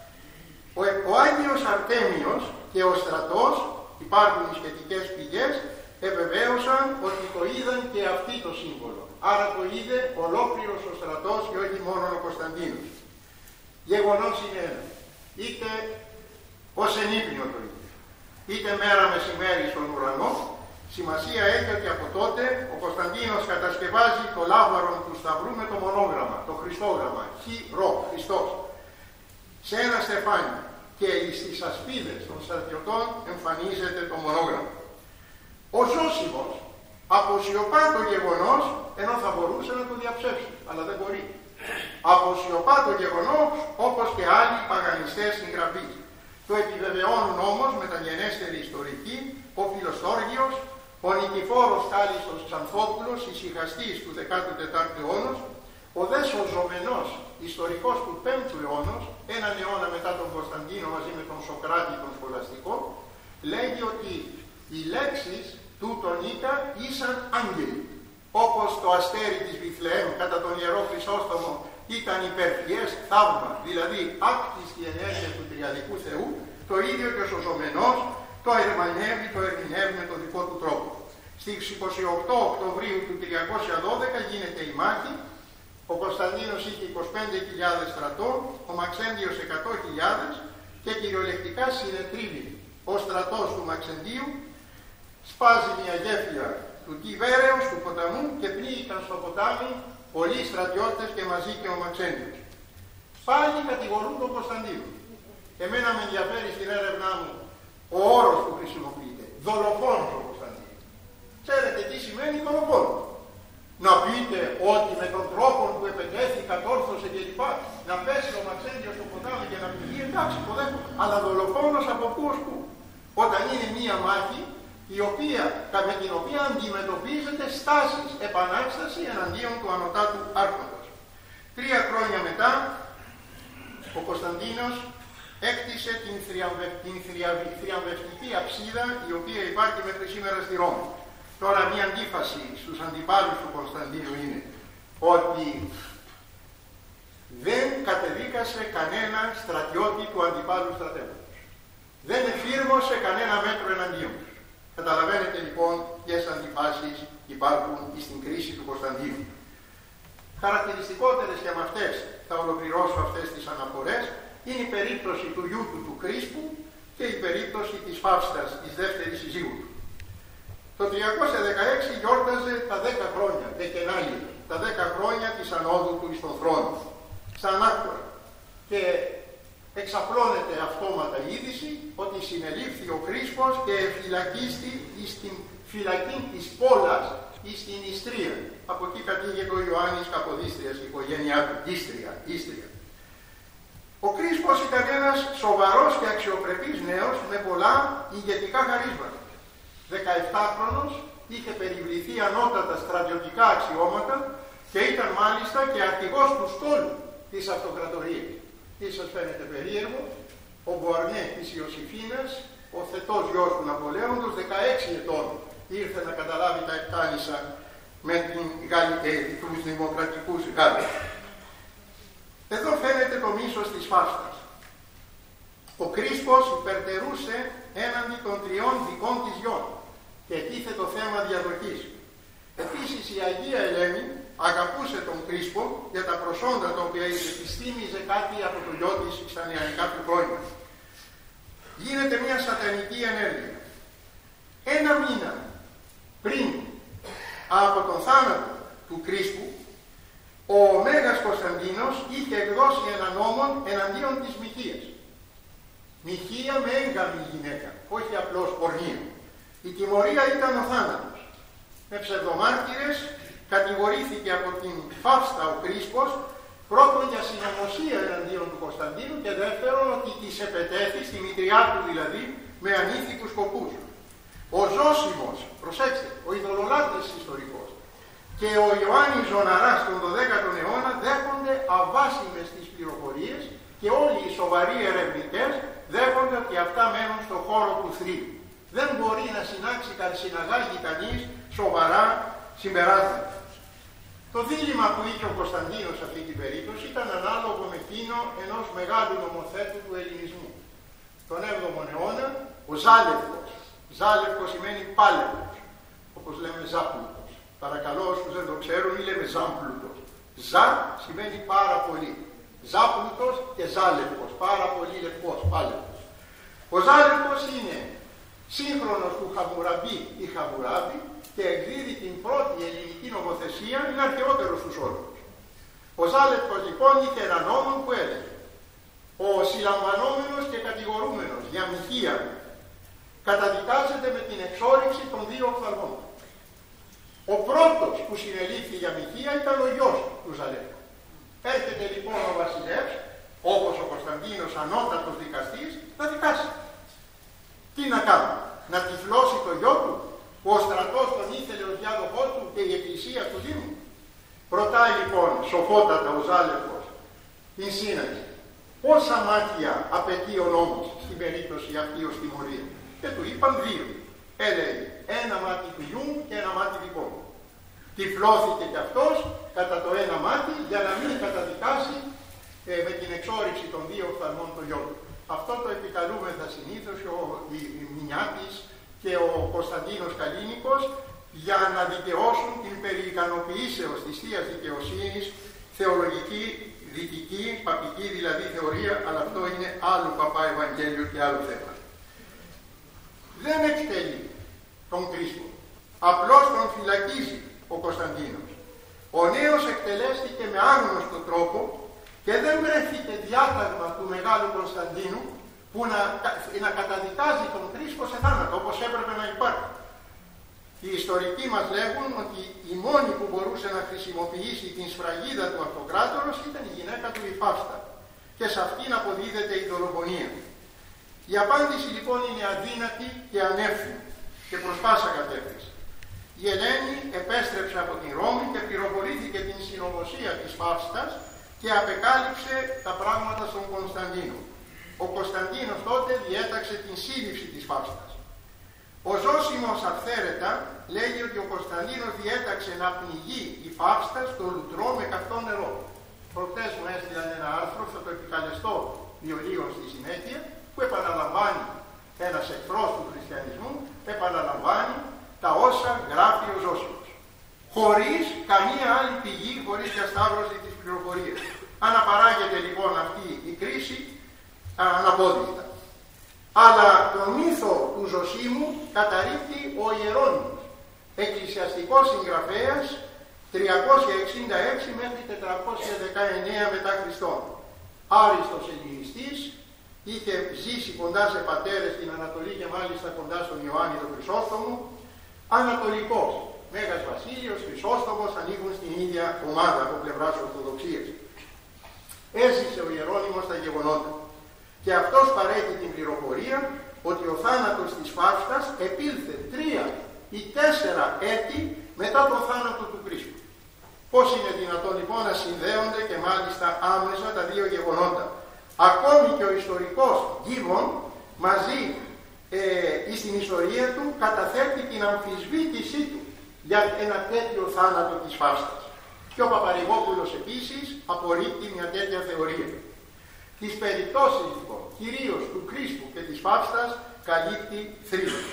Ο, ο Άγιος Αρτέμιος και ο στρατός, υπάρχουν οι σχετικές πηγές, επιβεβαίωσαν ότι το είδαν και αυτοί το σύμβολο. Άρα το είδε ολόκληρος ο στρατός και όχι μόνο ο Κωνσταντίνος. Γεγονός είναι ένα. Είτε ως ενύπνιο το είδε, είτε μέρα μεσημέρι στον ουρανό. Σημασία έχει ότι από τότε ο Κωνσταντίνος κατασκευάζει το λάβαρο του Σταυρού με το μονόγραμμα, το Χριστόγραμμα, χι ρο, Χριστός, σε ένα στεφάνι, και στις ασπίδες των στρατιωτών εμφανίζεται το μονόγραμμα. Ο Ζώσιμος αποσιωπά το γεγονός, ενώ θα μπορούσε να το διαψεύσει, αλλά δεν μπορεί. Αποσιωπά το γεγονός, όπως και άλλοι παγανιστές συγγραφείς. Το επιβεβαιώνουν όμως μεταγενέστεροι ιστορικοί, ο Φιλοστόργιος, ο Νικηφόρος Κάλιστος Ξανθόπουλος, ησυχαστής του δέκατου τετάρτου αιώνα, ο δες ο Ζωμενός, ιστορικός του πέμπτου αιώνα, έναν αιώνα μετά τον Κωνσταντίνο μαζί με τον Σοκράτη τον Σχολαστικό, λέγει ότι οι λέξεις του τον Νίκα ήσαν άγγελοι. Όπως το αστέρι της Βιθλεέμ κατά τον Ιερό Χρυσόστομο ήταν υπερφιές θαύμα, δηλαδή άκτιστη ενέργεια του τριαδικού Θεού, το ίδιο και ο Ζωμενός το ερμανεύει, το ερμηνεύει με τον δικό του τρόπο. Στις είκοσι οκτώ Οκτωβρίου του τριακόσια δώδεκα γίνεται η μάχη. Ο Κωνσταντίνος είχε είκοσι πέντε χιλιάδες στρατό, ο Μαξέντιος εκατό χιλιάδες, και κυριολεκτικά συνετρίβει ο στρατός του Μαξεντίου, σπάζει μια γέφυρα του Τιβέρεως, του ποταμού, και πνίγηκαν στο ποτάμι πολλοί στρατιώτες και μαζί και ο Μαξέντιος. Πάλι κατηγορούν τον Κωνσταντίνο. Εμένα με ενδιαφέρει στην έρευνά μου ο όρος που χρησιμοποιείται. δολοφόνος ο Κωνσταντίνος. Ξέρετε τι σημαίνει δολοφόνος? Να πείτε ότι με τον τρόπο που επετέθη, κατόρθωσε κλπ. Να πέσει ο Μαξέντιος στο ποτάμι και να πηγεί, εντάξει, υποδέχομαι. Αλλά δολοφόνος από πού ως πού? Όταν είναι μία μάχη η οποία, με την οποία αντιμετωπίζεται στάσεις, επανάσταση εναντίον του ανωτάτου άρχοντος. Τρία χρόνια μετά, ο Κωνσταντίνος έκτισε την, θριαμβε... την θριαβ... θριαμβευτική αψίδα η οποία υπάρχει μέχρι σήμερα στη Ρώμη. Τώρα μια αντίφαση στους αντιπάλους του Κωνσταντίνου είναι ότι δεν κατεδίκασε κανένα στρατιώτη του αντιπάλου στρατεύματος. Δεν εφήρμοσε κανένα μέτρο εναντίον τους. Καταλαβαίνετε λοιπόν ποιες αντιφάσεις υπάρχουν στην κρίση του Κωνσταντίνου. Χαρακτηριστικότερες και με αυτές θα ολοκληρώσω αυτές τις αναφορές είναι η περίπτωση του γιού του του Κρίσπου και η περίπτωση της Φαύστας, της δεύτερης συζύγου του. Το τριακόσια δεκαέξι γιόρταζε τα δέκα χρόνια, δεκενάλη, τα δέκα χρόνια της ανόδου του εις τον θρόνο, σαν άκτορα. Και εξαπλώνεται αυτόματα η είδηση ότι συνελήφθη ο Κρίσπος και φυλακίστη στην φυλακή της Πόλας ή στην Ιστρία. Από εκεί κατήγεται ο Ιωάννης Καποδίστριας, η οικογένειά του,Ίστρια,Ίστρια. Ο Κρίσπος ήταν ένας σοβαρός και αξιοπρεπής νέος με πολλά ηγετικά χαρίσματα. δεκαεπτάχρονος, είχε περιβληθεί ανώτατα στρατιωτικά αξιώματα και ήταν μάλιστα και αρχηγός του στόλου της αυτοκρατορίας. Τι σας φαίνεται περίεργο? Ο Μπορνέ της Ιωσήφινας, ο θετός γιος του Ναπολέοντος, δεκαέξι ετών ήρθε να καταλάβει τα εκτάλισσα με την Γαλλ... ε, τους δημοκρατικούς Γάλλους. Εδώ φαίνεται το μίσος της Φαύστας. Ο Κρίσπος υπερτερούσε έναντι των τριών δικών της γιών και ετίθε το θέμα διαδοχής. Επίσης η Αγία Ελένη αγαπούσε τον Κρίσπο για τα προσόντα τα οποία είχε, της θύμιζε κάτι από το γιο της στα νεανικά του χρόνια. Γίνεται μια σατανική ενέργεια. Ένα μήνα πριν από τον θάνατο του Κρίσπου, ο Μέγας Κωνσταντίνος είχε εκδώσει ένα νόμο εναντίον της Μοιχείας. Μοιχεία με έγκαμη γυναίκα, όχι απλώς πορνεία. Η τιμωρία ήταν ο θάνατος. Με ψευδομάρτυρες κατηγορήθηκε από την Φαύστα ο Κρίσπος, πρώτον για συνωμοσία εναντίον του Κωνσταντίνου και δεύτερον ότι της επετέθη, στη μητριά του δηλαδή, με ανήθικους σκοπούς. Ο Ζώσιμος, προσέξτε, ο ειδωλολάτρης ιστορικός, και ο Ιωάννης Ζωναράς τον δωδέκατο αιώνα δέχονται αβάσιμες τις πληροφορίες και όλοι οι σοβαροί ερευνητές δέχονται ότι αυτά μένουν στον χώρο του θρύλου. Δεν μπορεί να συνάξει, συναγάγει κανείς σοβαρά συμπεράσματα. Το δίλημμα που είχε ο Κωνσταντίνος σε αυτή την περίπτωση ήταν ανάλογο με εκείνο ενός μεγάλου νομοθέτου του ελληνισμού. Τον έβδομο αιώνα, ο Ζάλευκος. Ζάλευκος σημαίνει πάλευκος, όπως λέμε Ζάπλουτος. Παρακαλώ όσους δεν το ξέρουν, μη λέμε Ζάμπλουτος. Ζα σημαίνει πάρα πολύ. Ζάπλουτος και Ζάλευκος, πάρα πολύ λευκός, πάλευκος. Ο Ζάλευκος είναι σύγχρονος του Χαμουραμπή ή Χαμουράμπη και εκδίδει την πρώτη ελληνική νομοθεσία, είναι αρχαιότερος στους όλους. Ο Ζάλευκος λοιπόν είχε ένα νόμο που έλεγε: ο συλλαμβανόμενος και κατηγορούμενος για μοιχεία καταδικάζεται με την εξόρυξη των δύο οφθαλμών. Ο πρώτος που συνελήφθη για μοιχεία ήταν ο γιος του Ζαλεύκου. Έρχεται λοιπόν ο βασιλεύς, όπως ο Κωνσταντίνος ανώτατος δικαστής, να δικάσει. Τι να κάνει, να τυφλώσει το γιο του, που ο στρατός τον ήθελε ως διάδοχό του και η εκκλησία του Δήμου? Ρωτάει λοιπόν σοφότατα ο Ζάλευκος την σύναξη, πόσα μάτια απαιτεί ο νόμος στην περίπτωση αυτή ως τιμωρία? Και του είπαν δύο. Έλεγε ένα μάτι του γιού μου και ένα μάτι δικό μου. Τυφλώθηκε κι αυτός κατά το ένα μάτι για να μην καταδικάσει ε, με την εξόρυξη των δύο οφθαλμών το γιο του. Αυτό το επικαλούμεθα συνήθως ο Μινιάτης και ο Κωνσταντίνος Καλίνικος για να δικαιώσουν την περιικανοποιήσεως της Θείας Δικαιοσύνης, θεολογική, δυτική, παπική δηλαδή θεωρία, αλλά αυτό είναι άλλο παπά Ευαγγέλιο και άλλο θέμα. Δεν εκτελεί τον Κρίσπο, απλώς τον φυλακίζει ο Κωνσταντίνος. Ο νέος εκτελέστηκε με άγνωστο τρόπο και δεν βρέθηκε διάταγμα του Μεγάλου Κωνσταντίνου που να, να καταδικάζει τον Χρήστο σε θάνατο, όπως έπρεπε να υπάρχει. Οι ιστορικοί μας λέγουν ότι η μόνη που μπορούσε να χρησιμοποιήσει την σφραγίδα του αυτοκράτορος ήταν η γυναίκα του η Φαύστα, και σε αυτήν αποδίδεται η δολοφονία. Η απάντηση λοιπόν είναι αδύνατη και ανεύθυνη και προς πάσα κατεύθυνση. Η Ελένη επέστρεψε από την Ρώμη και πληροφορήθηκε την συνωμοσία της Φαύστας και απεκάλυψε τα πράγματα στον Κωνσταντίνο. Ο Κωνσταντίνος τότε διέταξε την σύλληψη της Φαύστας. Ο Ζώσιμος αυθαίρετα λέγει ότι ο Κωνσταντίνος διέταξε να πνιγεί η Φαύστα στο λουτρό με καυτό νερό. Προχτές μου έστειλαν ένα άρθρο, θα το επικαλεστώ διολίων στη συνέχεια, που επαναλαμβάνει ένας εχθρός του χριστιανισμού, επαναλαμβάνει τα όσα γράφει ο Ζώσιμος. Χωρίς καμία άλλη πηγή, χωρίς διασταύρωση της πληροφορίας. Αναπαράγεται λοιπόν αυτή η κρίση αναπόδεικτα. Αλλά τον μύθο του Ζωσίμου καταρρίπτει ο Ιερώνυμος, εκκλησιαστικός συγγραφέας τριακόσια εξήντα έξι μέχρι τετρακόσια δεκαεννέα μετά Χριστόν. Άριστος ελληνιστής, είχε ζήσει κοντά σε πατέρες στην Ανατολή και μάλιστα κοντά στον Ιωάννη τον Χρυσόστομο. Ανατολικός, Μέγας Βασίλειος, Χρυσόστομος ανήκουν στην ίδια ομάδα από πλευράς Ορθοδοξίας. Έζησε ο Ιερώνυμος τα γεγονότα και αυτός παρέχει την πληροφορία ότι ο θάνατος της Φαύστας επήλθε τρία ή τέσσερα έτη μετά τον θάνατο του Κρίστου. Πώς είναι δυνατόν λοιπόν να συνδέονται και μάλιστα άμεσα τα δύο γεγονότα? Ακόμη και ο ιστορικός Γκίβον μαζί ε, στην ιστορία του καταθέτει την αμφισβήτησή του για ένα τέτοιο θάνατο της Φαύστας. Και ο Παπαρηγόπουλος επίσης απορρίπτει μια τέτοια θεωρία. Τις περιπτώσεις λοιπόν, κυρίως του Κρίστου και της Φαύστας, καλύπτει θρύλος.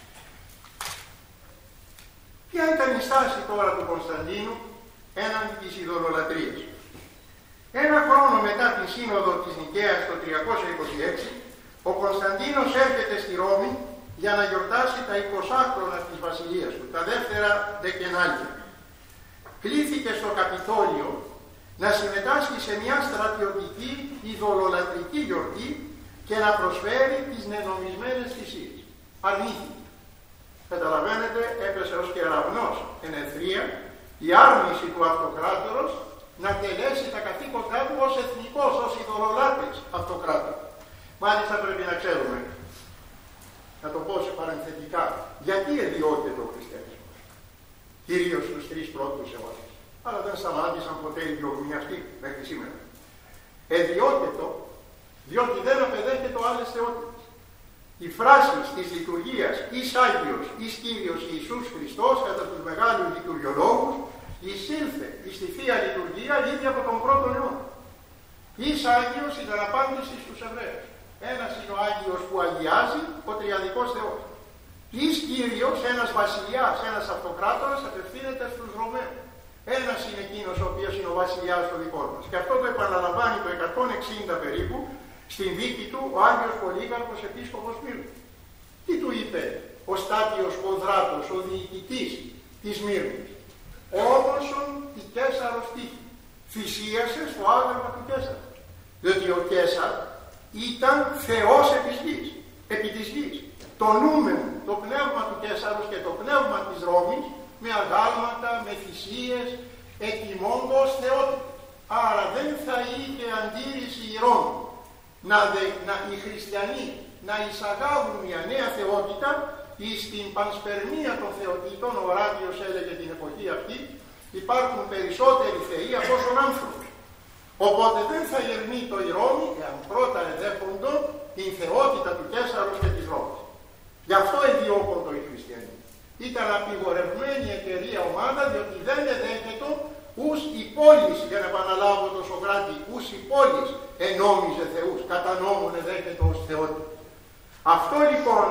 Ποια ήταν η στάση τώρα του Κωνσταντίνου έναντι της ειδωλολατρίας? Ένα χρόνο μετά την σύνοδο της Νικαίας το τριακόσια είκοσι έξι, ο Κωνσταντίνος έρχεται στη Ρώμη για να γιορτάσει τα εικοσάχρονα της βασιλείας του, τα δεύτερα δεκενάλια. Κλήθηκε στο Καπιτόλιο να συμμετάσχει σε μια στρατιωτική ειδωλολατρική γιορτή και να προσφέρει τις νενομισμένες θυσίες. Αρνήθηκε. Καταλαβαίνετε, έπεσε ως κεραυνός εν ευθρία η άρνηση του αυτοκράτορος να τελέσει τα καθήκοντά του ως εθνικός, ως ειδωλολάτρης αυτοκράτορ. Μάλιστα πρέπει να ξέρουμε, να το πω σε παρενθετικά, γιατί εδιώκεται ο χριστιανισμός, κυρίως στους τρεις πρώτους αιώνες. Αλλά δεν σταμάτησαν ποτέ οι διωγμιαστοί μέχρι σήμερα. Εδιώκεται διότι δεν απεδέχεται άλλες θεότητες. Οι φράσεις της λειτουργίας «Εις Άγιος, εις Κύριος Ιησούς Χριστός» κατά τους μεγάλους λειτουργιολόγους εισήλθε στη Θεία Λειτουργία ήδη από τον πρώτο αιώνα. «Εις Άγιος» ήταν απάντηση στους Εβραίους. Ένας είναι ο Άγιος που αγιάζει, ο τριαδικός Θεός. «Εις Κύριος», ένας βασιλιάς, ένας αυτοκράτορας, απευθύνεται στους Ρωμαίους. Ένας είναι εκείνος ο οποίος είναι ο βασιλιάς ο δικός μας. Και αυτό το επαναλαμβάνει το εκατόν εξήντα περίπου στην δίκη του ο Άγιος Πολύκαρπος επίσκοπος Μύρνης. Τι του είπε ο Στάτιος Ποδράτος, ο διοικητής της Μύρνης? «Όμωσον τη Καίσαρος τύχη, θυσίασε στο άγαλμα του Καίσαρα». Διότι ο Καίσαρ ήταν Θεός επί της γης, επί της γης. Το νούμεν, το πνεύμα του Καίσαρος και το πνεύμα της Ρώμης, με αγάλματα, με θυσίες, εκτιμώντος θεότητες. Άρα δεν θα είχε αντίρρηση η Ρώμη να, δε, να οι χριστιανοί να εισαγάγουν μια νέα θεότητα ή στην πανσπερμία των θεοτήτων. Ο Οράτιος έλεγε την εποχή αυτή υπάρχουν περισσότεροι θεοί από όσων άνθρωποι. Οπότε δεν θα γερμεί το η Ρώμη εάν πρώτα εδέχοντο την θεότητα του Καίσαρος και της Ρώμης. Γι' αυτό εδιώκοντο οι χριστιανοί. Ήταν απειγορευμένη εταιρεία ομάδα, διότι δεν εδέχεται ους η πόλης, για να επαναλάβω το Σοκράτη, ους η πόλης ενόμιζε θεούς, κατά νόμον εδέχεται ως θεότητα. Αυτό λοιπόν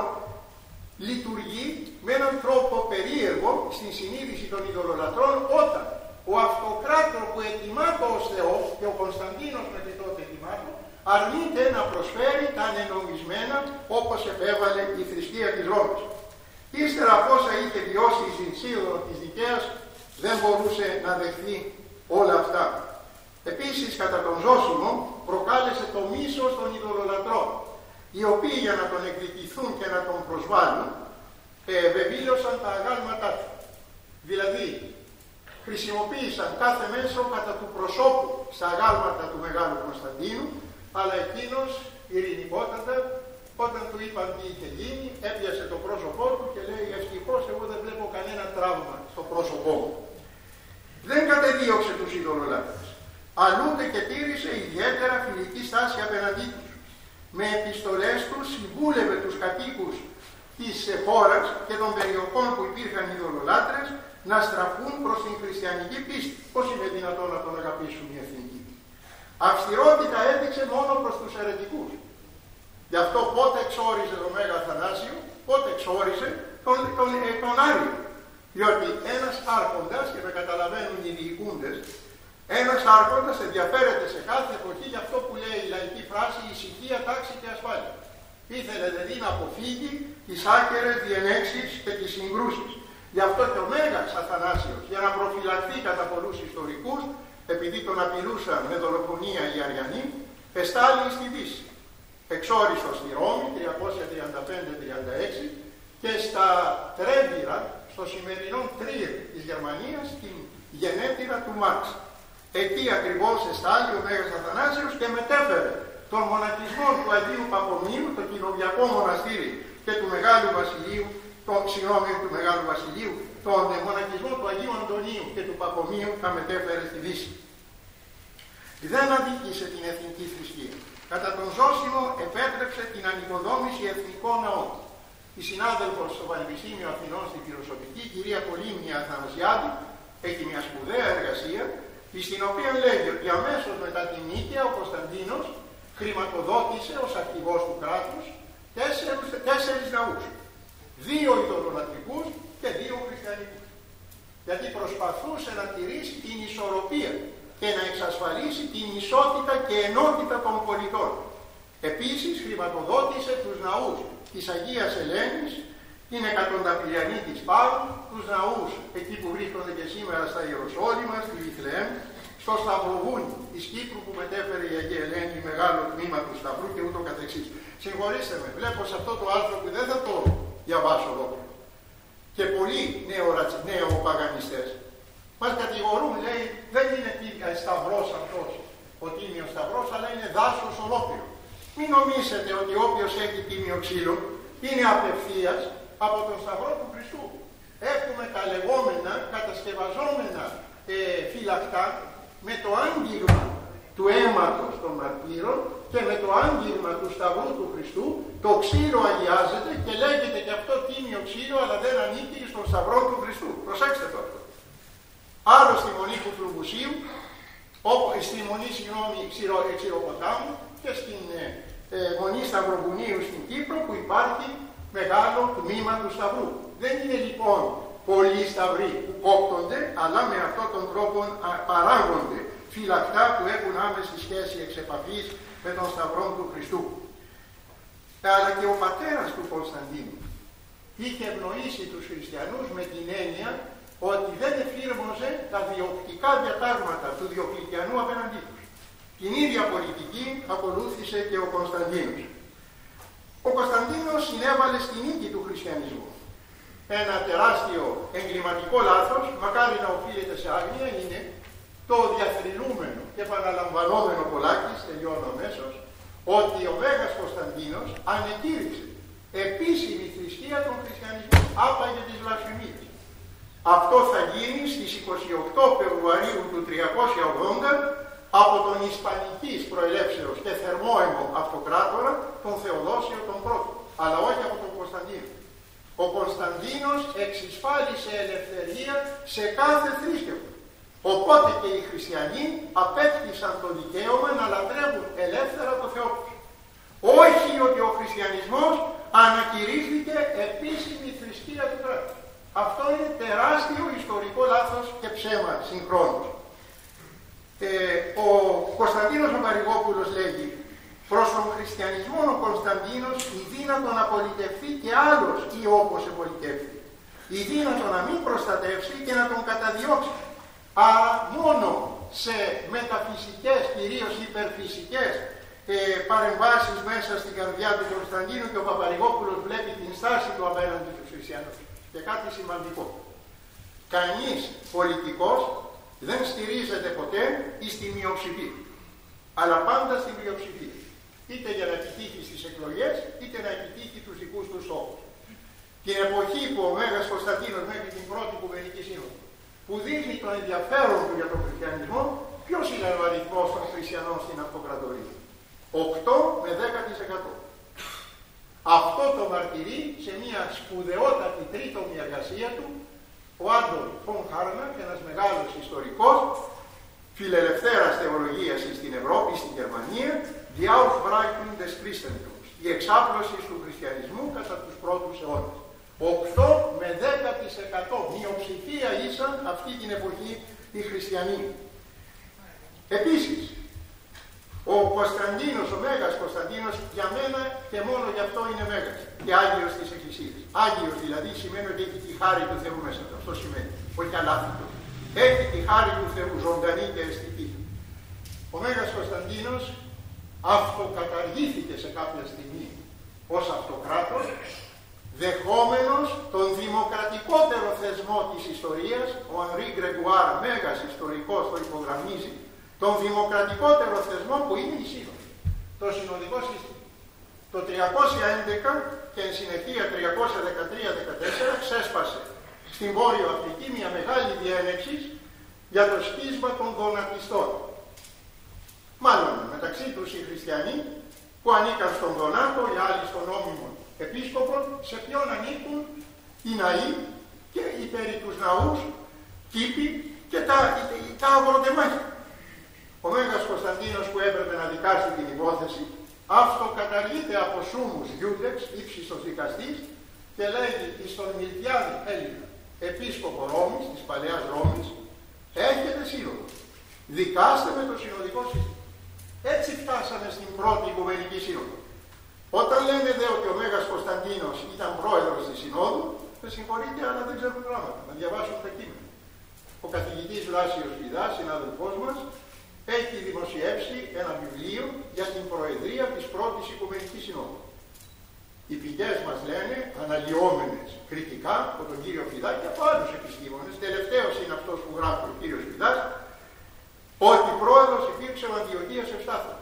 λειτουργεί με έναν τρόπο περίεργο στην συνείδηση των ειδωλολατρών, όταν ο αυτοκράτορ που ετοιμάτω ως Θεός, και ο Κωνσταντίνος μέχρι τότε ετοιμάτω, αρνείται να προσφέρει τα ανενομισμένα όπως επέβαλε η θρησκεία της Ρώμης. Ύστερα από όσα είχε βιώσει η Συνσίδωρο της Νικαίας, δεν μπορούσε να δεχθεί όλα αυτά. Επίσης, κατά τον Ζώσιμο, προκάλεσε το μίσος των ειδωλολατρών. οι οποίοι για να τον εκδικηθούν και να τον προσβάλλουν ε, βεβήλωσαν τα αγάλματά του. Δηλαδή, χρησιμοποίησαν κάθε μέσο κατά του προσώπου στα αγάλματα του Μεγάλου Κωνσταντίνου, αλλά εκείνος ειρηνικότατα, όταν του είπαν τι είχε γίνει, έπιασε το πρόσωπό του και λέει ευτυχώς εγώ δεν βλέπω κανένα τραύμα στο πρόσωπό μου. Δεν κατεδίωξε τους ειδωλολάτρες, αλλούνται και τήρησε ιδιαίτερα φιλική στάση απέναντί τους. Με επιστολές τους συμβούλευε τους κατοίκους της χώρας και των περιοχών που υπήρχαν ειδωλολάτρες να στραφούν προς την χριστιανική πίστη. Πώς είναι δυνατόν να τον αγαπήσουν οι εθνικοί? Αυστηρότητα έδειξε μόνο προς τους αιρετικούς. Γι' αυτό πότε εξόριζε τον Μέγα Αθανάσιο, πότε εξόριζε τον, τον, ε, τον Άριο. Διότι ένας άρχοντας, και με καταλαβαίνουν οι διοικούντες, ένας άρχοντας ενδιαφέρεται σε κάθε εποχή για αυτό που λέει η λαϊκή φράση ησυχία, τάξη και ασφάλεια. Ήθελε δηλαδή να αποφύγει τις άκερες διενέξεις και τις συγκρούσεις. Γι' αυτό και ο Μέγας Αθανάσιος, για να προφυλαχθεί κατά πολλούς ιστορικούς, επειδή τον απειλούσαν με δολοφονία οι Αριανοί, εστάλει στη Δύση. Εξόριστο στη Ρώμη, τριακόσια τριάντα πέντε τριάντα έξι, και στα Τρέβυρα, στο σημερινό Τρίρ της Γερμανίας, την γενέτειρα του Μάρξ. Εκεί ακριβώς εστάλει ο Μέγας Αθανάσιος και μετέφερε τον μοναχισμό του Αγίου Παπομείου, το κοινοβιακό μοναστήρι και του Μεγάλου Βασιλείου, τον συγγνώμη του Μεγάλου Βασιλείου, τον μοναχισμό του Αγίου Αντωνίου και του Παπομείου τα μετέφερε στη Δύση. Δεν αδίκησε την εθνική θρησκεία. Κατά τον Ζώσιμο επέτρεψε την ανοικοδόμηση εθνικών ναών. Η συνάδελφος στο Πανεπιστήμιο Αθηνών στη Φιλοσοφική, η κυρία Πολύμνια Αθανασιάδη, έχει μια σπουδαία εργασία, στην οποία λέγει ότι αμέσως μετά την νίκαια ο Κωνσταντίνος χρηματοδότησε ως αρχηγός του κράτους τέσσερις, τέσσερις ναούς. Δύο ειδωλολατρικούς και δύο χριστιανικούς. Γιατί προσπαθούσε να τηρήσει την ισορροπία και να εξασφαλίσει την ισότητα και ενότητα των πολιτών. Επίσης χρηματοδότησε τους ναούς της Αγίας Ελένης, την Εκατονταπλιανή της Παύλου, τους ναούς εκεί που βρίσκονται και σήμερα στα Ιεροσόλυμα, στη Βιθλεέμ, στο Σταυροβούνι της Κύπρου που μετέφερε η Αγία Ελένη μεγάλο τμήμα του Σταυρού και ούτω καθεξής. Συγχωρήστε με, βλέπω σε αυτό το άρθρο που δεν θα το διαβάσω ολόκληρο. Και πολλοί νεοπαγανιστές μας κατηγορούν, λέει, δεν είναι σταυρός αυτός, ο τίμιος σταυρός, αλλά είναι δάσος ολόκληρο. Μην νομίζετε ότι όποιος έχει τίμιο ξύλο είναι απευθείας από τον σταυρό του Χριστού. Έχουμε τα λεγόμενα κατασκευαζόμενα ε, φυλακτά με το άγγιγμα του αίματος των μαρτύρων και με το άγγιγμα του σταυρού του Χριστού. Το ξύλο αγιάζεται και λέγεται και αυτό τίμιο ξύλο, αλλά δεν ανήκει στον σταυρό του Χριστού. Προσέξτε το αυτό. Άλλο στη Μονή του Φλουβουσίου, στη Μονή συγγνώμη Ξηροποτάμου και στην ε, ε, Μονή Σταυροβουνίου στην Κύπρο που υπάρχει μεγάλο τμήμα του σταυρού. Δεν είναι λοιπόν πολλοί σταυροί που κόπτονται, αλλά με αυτόν τον τρόπο παράγονται φυλακτά που έχουν άμεση σχέση εξ επαφής με τον σταυρό του Χριστού. Αλλά και ο πατέρας του Κωνσταντίνου είχε ευνοήσει τους χριστιανούς με την έννοια ότι δεν εφήρμοζε τα διοκτικά διατάγματα του Διοκλητιανού απέναντί τους. Την ίδια πολιτική ακολούθησε και ο Κωνσταντίνος. Ο Κωνσταντίνος συνέβαλε στη νίκη του χριστιανισμού. Ένα τεράστιο εγκληματικό λάθος, μακάρι να οφείλεται σε άγνοια, είναι το διαθρηνούμενο και επαναλαμβανόμενο πολλάκις, τελειώνω αμέσως, ότι ο Μέγας Κωνσταντίνος ανετήρησε επίσημη θρησκεία των χριστιανισμών, άπαγε της βλασφημίας. Αυτό θα γίνει στις είκοσι οκτώ Φεβρουαρίου του τριακόσια ογδόντα από τον Ισπανικής προελεύσεως και θερμόαιμο αυτοκράτορα, τον Θεοδόσιο τον Πρώτο, αλλά όχι από τον Κωνσταντίνο. Ο Κωνσταντίνος εξισφάλισε ελευθερία σε κάθε θρήσκευμα. Οπότε και οι χριστιανοί απέκτησαν το δικαίωμα να λατρεύουν ελεύθερα το Θεό τους. Όχι ότι ο χριστιανισμός ανακηρύχθηκε επίσημη θρησκεία του κράτους. Αυτό είναι τεράστιο ιστορικό λάθος και ψέμα συγχρόνως. Ε, ο Κωνσταντίνος ο Μαριγόπουλος λέγει προς τον χριστιανισμό ο Κωνσταντίνος η δύνατο να πολιτευθεί και άλλος ή όπως επολιτεύθη. Η δύνατο να μην προστατεύσει και να τον καταδιώξει. Άρα μόνο σε μεταφυσικές, κυρίως υπερφυσικές ε, παρεμβάσεις μέσα στην καρδιά του Κωνσταντίνου και ο Παπαρηγόπουλος βλέπει την στάση του απέναντι στους χριστιανούς. Και κάτι σημαντικό. Κανείς πολιτικός δεν στηρίζεται ποτέ στη μειοψηφία, αλλά πάντα στην πλειοψηφία. Είτε για να επιτύχει στις εκλογές, είτε να επιτύχει τους δικούς του στόχους. Την εποχή που ο Μέγας Κωνσταντίνος μέχρι την πρώτη Οικουμενική Σύνοδο, που δείχνει το ενδιαφέρον του για τον χριστιανισμό, ποιος ήταν ο αριθμός των χριστιανών στην Αυτοκρατορία? οκτώ με δέκα τοις εκατό. Αυτό το μαρτυρεί σε μια σπουδαιότατη τρίτομη εργασία του ο Άντολ Φον Χάρνακ, ένας μεγάλος ιστορικός φιλελευθέρας θεολογίας στην Ευρώπη, στην Γερμανία, Die Ausbreitung des Christentums, η εξάπλωση του χριστιανισμού κατά τους πρώτους αιώνες. οκτώ με δέκα τοις εκατό μειοψηφία ήσαν αυτή την εποχή οι χριστιανοί. Επίσης, ο Κωνσταντίνος, ο Μέγας Κωνσταντίνος, για μένα και μόνο γι' αυτό είναι Μέγας και Άγιος της Εκκλησίας. Άγιος δηλαδή σημαίνει ότι έχει τη χάρη του Θεού μέσα του. Αυτό σημαίνει, όχι αλάθητος. Έχει τη χάρη του Θεού, ζωντανή και αισθητή. Ο Μέγας Κωνσταντίνος αυτοκαταργήθηκε σε κάποια στιγμή ως αυτοκράτος, δεχόμενος τον δημοκρατικότερο θεσμό της ιστορίας. Ο Ανρί Γκρεγκουάρ, Μέγας ιστορικός, το υπογραμμίζει, τον δημοκρατικότερο θεσμό που είναι η Σύνοδος, το συνοδικό σύστημα. Το τριακόσια έντεκα και εν συνεχεία τριακόσια δεκατρία δεκατέσσερα ξέσπασε στην Βόρειο Αφρική μια μεγάλη διένεξη για το σχίσμα των δονατιστών. Μάλλον μεταξύ τους οι χριστιανοί που ανήκαν στον Δονάτο, οι άλλοι στον νόμιμο επίσκοπο, σε ποιον ανήκουν οι ναοί και οι περί τους ναούς κήποι και τα, τα αγροτεμάχια. Ο Μέγας Κωνσταντίνος που έπρεπε να δικάσει την υπόθεση αυτοκαταργείται από Σούμους Γιούντεξ, ύψιστος δικαστής, και λέγει στον Μιλτιάδη Έλληνα, επίσκοπο Ρώμης, της παλαιάς Ρώμης, έχετε σύνοδο, δικάστε με το συνοδικό σύστημα. Έτσι φτάσαμε στην πρώτη Οικουμενική Σύνοδο. Όταν λένε δε ότι ο Μέγας Κωνσταντίνος ήταν πρόεδρος της Συνόδου, με συγχωρείτε, αλλά δεν ξέρουν πράγματα, να διαβάσουν τα κείμενα. Ο καθηγητής Βλάσιος Πηδάς, συνάδελφός μας, έχει δημοσιεύσει ένα βιβλίο για την προεδρία της πρώτης Οικουμενικής Συνόδου. Οι πηγές μας λένε, αναλυόμενες κριτικά από τον κύριο Πηδά και από άλλους επιστήμονες, τελευταίος είναι αυτός που γράφει ο κύριος Πηδάς, ότι πρόεδρος υπήρξε ο Αντιοχίας Ευστάθος.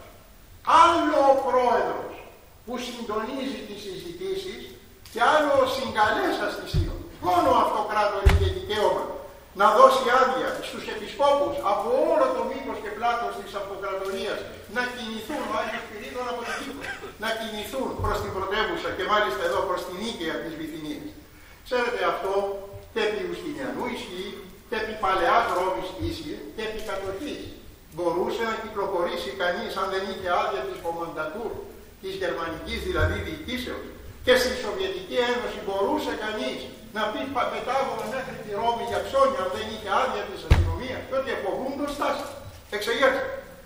Άλλο ο πρόεδρος που συντονίζει τις συζητήσεις και άλλο ο συγκαλέσας στη Σύνοδο. Μόνο ο αυτοκράτορ είχε δικαίωμα να δώσει άδεια στους επισκόπους από όλο το μήκος και πλάτος της αυτοκρατορίας να κινηθούν, ο Άγιος Πυρίδων από την Κύπρο, να κινηθούν προς την πρωτεύουσα και μάλιστα εδώ προς την Νίκαια της Βυθινίας. Ξέρετε, αυτό και επί Ιουστινιανού ισχύει και επί παλαιάς Ρώμης ίσχυε και επί κατοχής. Μπορούσε να κυκλοφορήσει κανείς αν δεν είχε άδεια της κομμαντατούρ, της γερμανικής δηλαδή διοικήσεως. Και στη Σοβιετική Ένωση μπορούσε κανείς να πει πετάγομαι μέχρι τη Ρώμη για ψώνια αν δεν είχε άδεια της αστυνομίας, και ότι εφοβούντος στάση. Εξεγέρθηκε.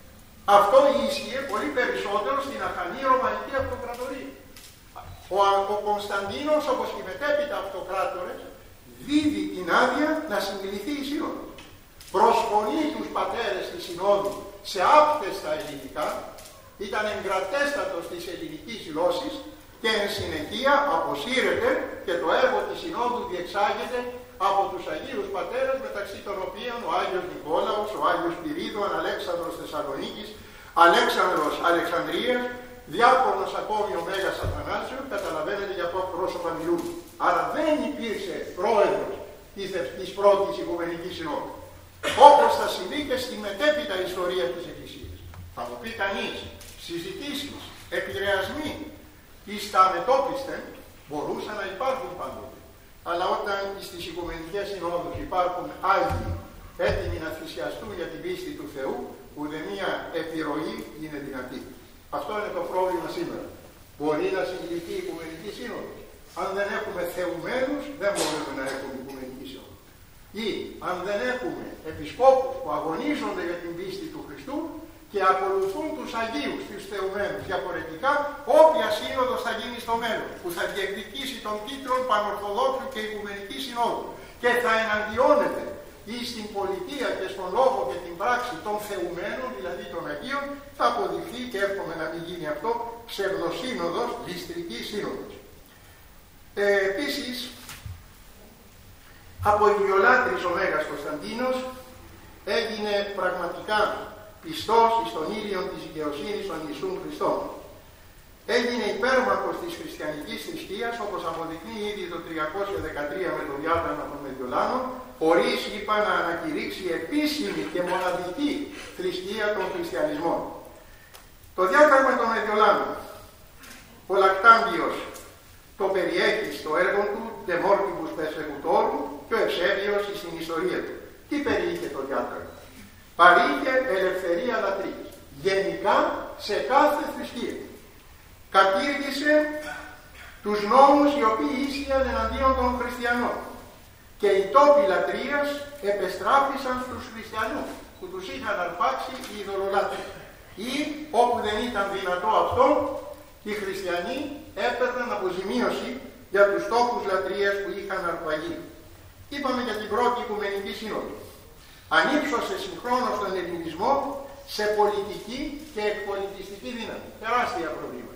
Αυτό ίσχυε πολύ περισσότερο στην αχανή Ρωμαϊκή Αυτοκρατορία. Ο, ο Κωνσταντίνος, όπως και οι μετέπειτα αυτοκράτορες, δίδει την άδεια να συγκληθεί η Σύνοδος. Προσφωνεί τους πατέρες της Συνόδου σε άπτεστα ελληνικά, ήταν εγκρατέστατος της ελληνικής γλώσσης και εν συνεχεία αποσύρεται και το έργο της Συνόδου διεξάγεται από τους Αγίους Πατέρες, μεταξύ των οποίων ο Άγιος Νικόλαος, ο Άγιος Πυρίδων, Αλέξανδρος Θεσσαλονίκης, Αλέξανδρος Αλεξανδρίας, διάκονος ακόμη ο Μέγας Αθανάσιος, καταλαβαίνετε για ποια πρόσωπα μιλούν. Άρα δεν υπήρξε πρόεδρος της, της πρώτης Οικουμενικής Συνόδου. Όπως θα συμβεί και στη μετέπειτα ιστορία της Εκκλησίας. Θα μου πει κανείς, συζητήσεις, επηρεασμοί εις τα μετόπιστεν μπορούσαν να υπάρχουν πάντοτε. Αλλά όταν στις Οικουμενικές Συνόδους υπάρχουν Άγιοι έτοιμοι να θυσιαστούν για την πίστη του Θεού, ουδεμία επιρροή είναι δυνατή. Αυτό είναι το πρόβλημα σήμερα. Μπορεί να συγκληθεί η Οικουμενική Σύνοδος. Αν δεν έχουμε θεουμένους, δεν μπορούμε να έχουμε Οικουμενική Σύνοδο. Ή αν δεν έχουμε επισκόπους που αγωνίζονται για την πίστη του Χριστού και ακολουθούν τους Αγίους, τους θεουμένους. Διαφορετικά, όποια σύνοδος θα γίνει στο μέλλον, που θα διεκδικήσει τον τίτλο Πανορθοδόξου και Οικουμενική Συνόδου και θα εναντιώνεται ή στην πολιτεία και στον λόγο και την πράξη των θεουμένων, δηλαδή των Αγίων, θα αποδειχθεί, και εύχομαι να μην γίνει αυτό, ψευδοσύνοδος, ληστρική σύνοδος. Ε, επίσης, από ιδιολάτρης ο Μέγας Κωνσταντίνος έγινε πραγματικά πιστός εις τον ήλιον της δικαιοσύνης των Ιησούν Χριστών. Έγινε υπέρμαχος της χριστιανικής θρησκείας, όπως αποδεικνύει ήδη το τριακόσια δεκατρία με το διάταγμα των Μεδιολάνων, χωρίς, είπα, να ανακηρύξει επίσημη και μοναδική θρησκεία των χριστιανισμών. Το διάταγμα των Μεδιολάνων, ο Λακτάντιος το περιέχει στο έργο του De Mortibus Persecutorum και ο Ευσέβιος στην ιστορία του. Τι περιείχε το διάταγμα? Παρήχε ελευθερία λατρείας, γενικά σε κάθε θρησκεία. Κατήργησε τους νόμους οι οποίοι ίσχυαν εναντίον των χριστιανών και οι τόποι λατρείας επεστράφησαν στους χριστιανούς που τους είχαν αρπάξει οι ειδωλολάτρες, ή όπου δεν ήταν δυνατό αυτό, οι χριστιανοί έπαιρναν αποζημίωση για τους τόπους λατρείας που είχαν αρπαγεί. Είπαμε για την πρώτη Οικουμενική Σύνοδο. Ανύψωσε συγχρόνως τον ελληνισμό σε πολιτική και εκπολιτιστική δύναμη. Τεράστια προβλήματα.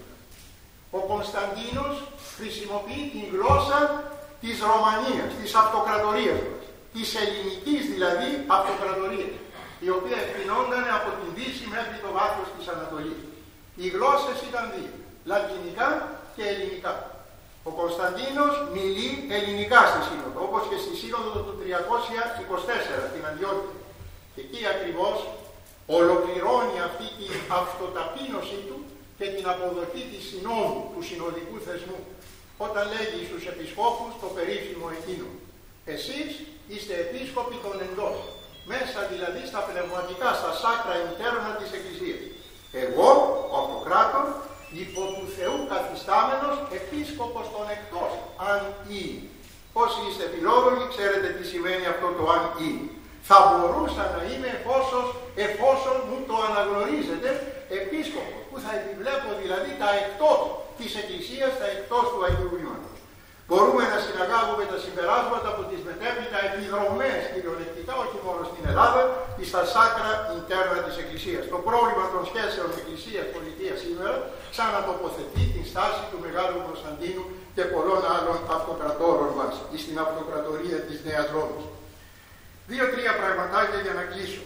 Ο Κωνσταντίνος χρησιμοποιεί την γλώσσα της Ρωμανίας, της αυτοκρατορίας μας, της ελληνικής δηλαδή αυτοκρατορίας, η οποία εκκινώνταν από την Δύση μέχρι το βάθος της Ανατολής. Οι γλώσσες ήταν δύο, λατινικά και ελληνικά. Ο Κωνσταντίνος μιλεί ελληνικά στη Σύνοδο, όπως και στη Σύνοδο του τριακόσια είκοσι τέσσερα, την Αντιόχεια. Και εκεί ακριβώς ολοκληρώνει αυτή την αυτοταπείνωσή του και την αποδοχή της συνόδου, του συνοδικού θεσμού, όταν λέγει στους επισκόπους το περίφημο εκείνο: εσείς είστε επίσκοποι των εντός, μέσα δηλαδή στα πνευματικά, στα σάκρα interna της Εκκλησίας. Εγώ, ο Αυτοκράτορ, υπό του Θεού καθιστάμενος επίσκοπος των εκτός, αν ή. Όσοι είστε φιλόλογοι, ξέρετε τι σημαίνει αυτό το αν ή. Θα μπορούσα να είμαι εφόσον, εφόσον μου το αναγνωρίζετε επίσκοπος, που θα επιβλέπω δηλαδή τα εκτός της Εκκλησίας, τα εκτός του Αγίου Βήματος. Μπορούμε να συναγάγουμε τα συμπεράσματα από τις μετέπειτα επιδρομές κυριολεκτικά, όχι μόνο στην Ελλάδα, στα σάκρα interna της Εκκλησίας. Το πρόβλημα των σχέσεων Εκκλησίας-Πολιτείας σήμερα ξανατοποθετεί την στάση του Μεγάλου Κωνσταντίνου και πολλών άλλων αυτοκρατόρων μας στην αυτοκρατορία της Νέας Ρώμης. Δύο-τρία πραγματάκια για να κλείσω.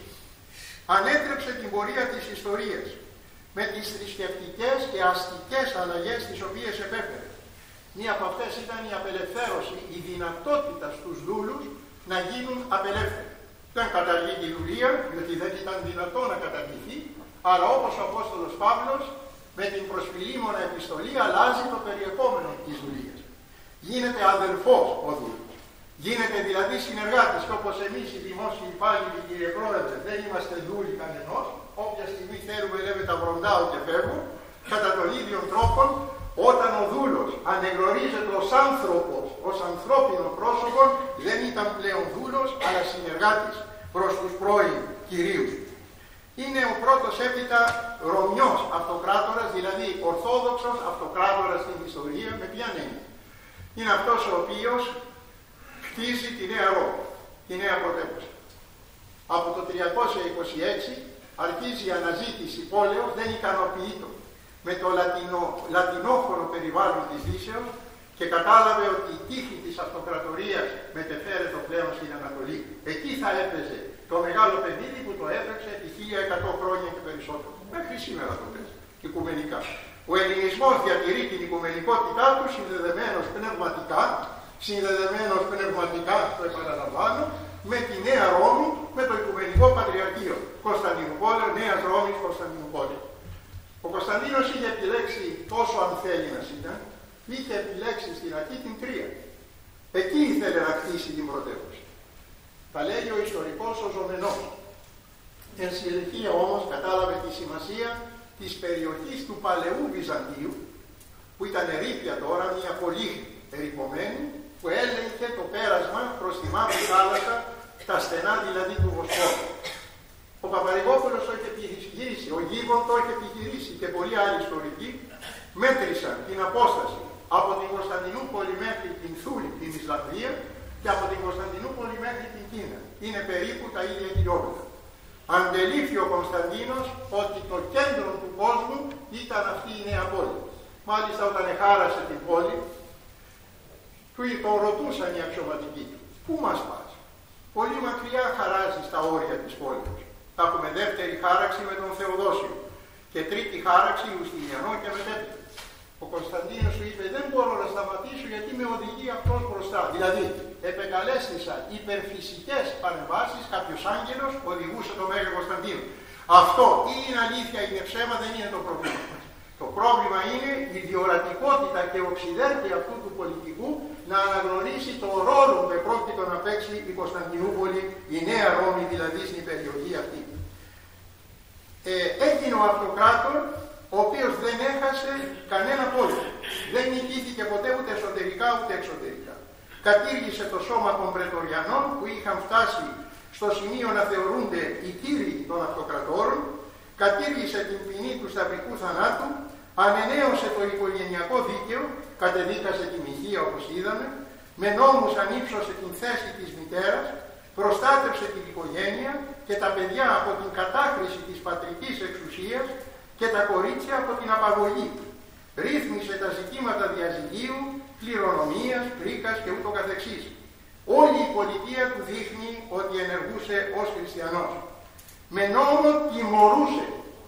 Ανέτρεψε την πορεία της ιστορίας με τις θρησκευτικές και αστικές αλλαγές τις οποίες επέφερε. Μία από αυτές ήταν η απελευθέρωση, η δυνατότητα στους δούλους να γίνουν απελεύθεροι. Δεν καταργεί η δουλεία, διότι δεν ήταν δυνατό να καταργηθεί, αλλά όπως ο Απόστολος Παύλος με την προσφυλήμωνα επιστολή αλλάζει το περιεχόμενο της δουλείας. Γίνεται αδελφός ο δούλος. Γίνεται δηλαδή συνεργάτης, και όπως εμείς οι δημόσιοι υπάλληλοι, κύριε Πρόεδρε, δεν είμαστε δούλοι κανενός, όποια στιγμή θέλουμε λέμε τα βροντάω και φεύγω, κατά τον ίδιο τρόπο, όταν ο δούλος ανεγνωρίζεται ως άνθρωπος, ως ανθρώπινο πρόσωπο, δεν ήταν πλέον δούλος, αλλά συνεργάτης προς τους πρώην κυρίους. Είναι ο πρώτος έπειτα Ρωμιός αυτοκράτορας, δηλαδή ορθόδοξος αυτοκράτορας στην ιστορία. Με ποια έννοια? Είναι αυτός ο οποίος χτίζει τη Νέα Ρώμη, τη Νέα Πρωτεύουσα. Από το τριακόσια είκοσι έξι αρχίζει η αναζήτηση πόλεως, δεν ικανοποιείται με το λατινο, λατινόφωνο περιβάλλον της Δύσεως και κατάλαβε ότι η τύχη της αυτοκρατορίας μετεφέρεται πλέον στην Ανατολή. Εκεί θα έπαιζε το μεγάλο παιχνίδι που το έπαιξε επί χίλια εκατό χρόνια και περισσότερο. Μέχρι σήμερα το παίζει, οικουμενικά. Ο ελληνισμός διατηρεί την οικουμενικότητά του συνδεδεμένος πνευματικά, συνδεδεμένος πνευματικά, το επαναλαμβάνω, με τη Νέα Ρώμη, με το Οικουμενικό Πατριαρχείο. Κωνσταντινούπολη, Νέας Ρώμης, Κωνσταντινούπολη. Ο Κωνσταντίνος είχε επιλέξει, τόσο αν θέλει να ήταν, είχε επιλέξει στην αρχή την Τρία. Εκεί ήθελε να χτίσει την πρωτεύουσα. Τα λέει ο ιστορικός ο Ζωμενός. Εν συνεχεία όμως κατάλαβε τη σημασία της περιοχής του Παλαιού Βυζαντίου, που ήταν ερήπια τώρα, μια πολύ ερειπωμένη, που έλεγχε το πέρασμα προς τη Μαύρη Θάλασσα, τα στενά δηλαδή του Βοσπόρου. Ο Παπαρηγόπουλος το είχε επιχειρήσει, ο Γίβον το είχε επιχειρήσει και πολλοί άλλοι ιστορικοί μέτρησαν την απόσταση από την Κωνσταντινούπολη μέχρι την Θούλη, την Ισλανδία, και από την Κωνσταντινούπολη μέχρι την Κίνα. Είναι περίπου τα ίδια χιλιόμετρα. Αντελήφθη ο Κωνσταντίνος ότι το κέντρο του κόσμου ήταν αυτή η νέα πόλη. Μάλιστα όταν εχάρασε την πόλη, του το ρωτούσαν οι αξιωματικοί του. Πού μας πας? Πολύ μακριά χαράζει στα όρια της πόλης. Θα έχουμε δεύτερη χάραξη με τον Θεοδόσιο και τρίτη χάραξη Ιουστινιανό και μετέπειτα. Ο Κωνσταντίνος του είπε: δεν μπορώ να σταματήσω γιατί με οδηγεί αυτός μπροστά. Δηλαδή, επεκαλέστησα υπερφυσικές παρεμβάσεις, κάποιος άγγελος οδηγούσε τον Μέγα Κωνσταντίνο. Αυτό ή είναι αλήθεια ή είναι ψέμα, δεν είναι το πρόβλημα. Το πρόβλημα είναι η διορατικότητα και οξυδέρκεια αυτού του πολιτικού να αναγνωρίσει το ρόλο που επρόκειτο να παίξει η Κωνσταντινούπολη, η Νέα Ρώμη δηλαδή στην περιοχή αυτή. Ε, έγινε ο αυτοκράτορ, ο οποίος δεν έχασε κανένα πόλεμο. Δεν νικήθηκε ποτέ ούτε εσωτερικά ούτε εξωτερικά. Κατήργησε το σώμα των Πρετοριανών που είχαν φτάσει στο σημείο να θεωρούνται οι κύριοι των αυτοκρατόρων, κατήργησε την ποινή του σταυρικού θανάτου, ανενέωσε το οικογενειακό δίκαιο, κατεδίκασε τη μοιχεία όπως είδαμε, με νόμους ανύψωσε την θέση της μητέρας, προστάτευσε την οικογένεια και τα παιδιά από την κατάκριση της πατρικής εξουσίας και τα κορίτσια από την απαγωγή. Ρύθμισε τα ζητήματα διαζυγίου, κληρονομίας, πρίκας και ούτω καθεξής. Όλη η πολιτεία του δείχνει ότι ενεργούσε ως χριστιανός. Με νόμο τιμωρούσε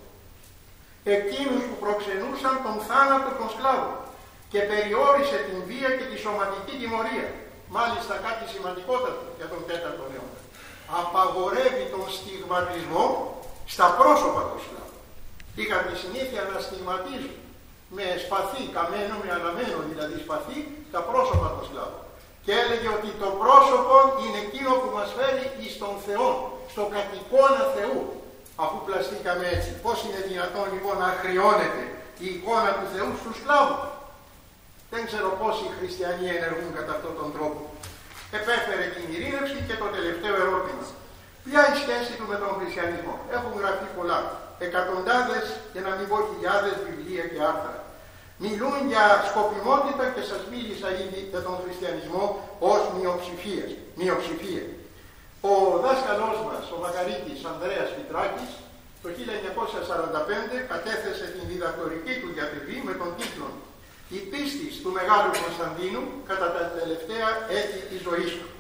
εκείνους που προξενούσαν τον θάνατο των σκλάβων και περιόρισε την βία και τη σωματική τιμωρία. Μάλιστα κάτι σημαντικότατο για τον τέταρτο αιώνα. Απαγορεύει τον στιγματισμό στα πρόσωπα των σκλάβων. Είχαν τη συνήθεια να στιγματίζουν με σπαθί, καμένο, με αναμένο δηλαδή σπαθί, τα πρόσωπα των σκλάβων. Και έλεγε ότι το πρόσωπο είναι εκείνο που μας φέρει εις τον Θεό, στο κατ' εικόνα Θεού. Αφού πλαστήκαμε έτσι, πώς είναι δυνατόν λοιπόν να χρειώνεται η εικόνα του Θεού στους σκλάβους? Δεν ξέρω πόσοι χριστιανοί ενεργούν κατά αυτόν τον τρόπο. Επέφερε την ειρήνευση και το τελευταίο ερώτημα. Ποια η σχέση του με τον χριστιανισμό? Έχουν γραφεί πολλά. Εκατοντάδες, για να μην πω χιλιάδες βιβλία και άρθρα. Μιλούν για σκοπιμότητα και σας μίλησα ήδη για τον χριστιανισμό ως μειοψηφία. Ο δάσκαλός μας, ο Μακαρίτης Ανδρέας Πιτράκης, το χίλια εννιακόσια σαράντα πέντε κατέθεσε την διδακτορική του διατριβή με τον τίτλο «Η πίστη του Μεγάλου Κωνσταντίνου κατά τα τελευταία έτη της ζωής του»,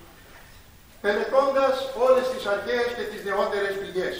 μελετώντας όλες τις αρχαίες και τις νεότερες πηγές.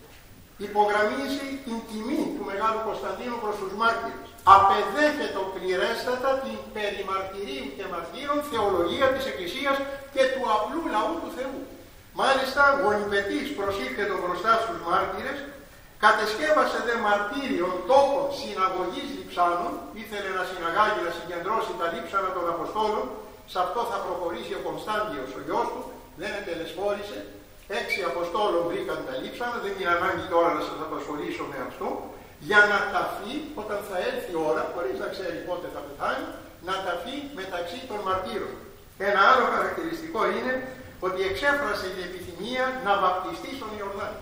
Υπογραμμίζει την τιμή του Μεγάλου Κωνσταντίνου προς τους μάρτυρες. Απεδέχεται πληρέστατα την περί μαρτυρίου και μαρτύρων θεολογία της Εκκλησίας και του απλού λαού του Θεού. Μάλιστα, γονιπετής προσήρχεται μπροστά στους μάρτυρες, κατεσκεύασε δε μαρτύριον τόπων συναγωγής λειψάνων, ήθελε να συναγάγει, να συγκεντρώσει τα λείψανα των Αποστόλων, σε αυτό θα προχωρήσει ο Κωνσταντιος ο γιος του, δεν ετελεσφόρησε, έξι Αποστόλων βρήκαν τα λείψανα, δεν είναι ανάγκη τώρα να σας απασχολήσω με αυτό, για να ταφεί όταν θα έρθει η ώρα, χωρίς να ξέρει πότε θα πεθάνει, να ταφεί μεταξύ των μαρτύρων. Ένα άλλο χαρακτηριστικό είναι ότι εξέφρασε την επιθυμία να βαπτιστεί στον Ιορδάνη.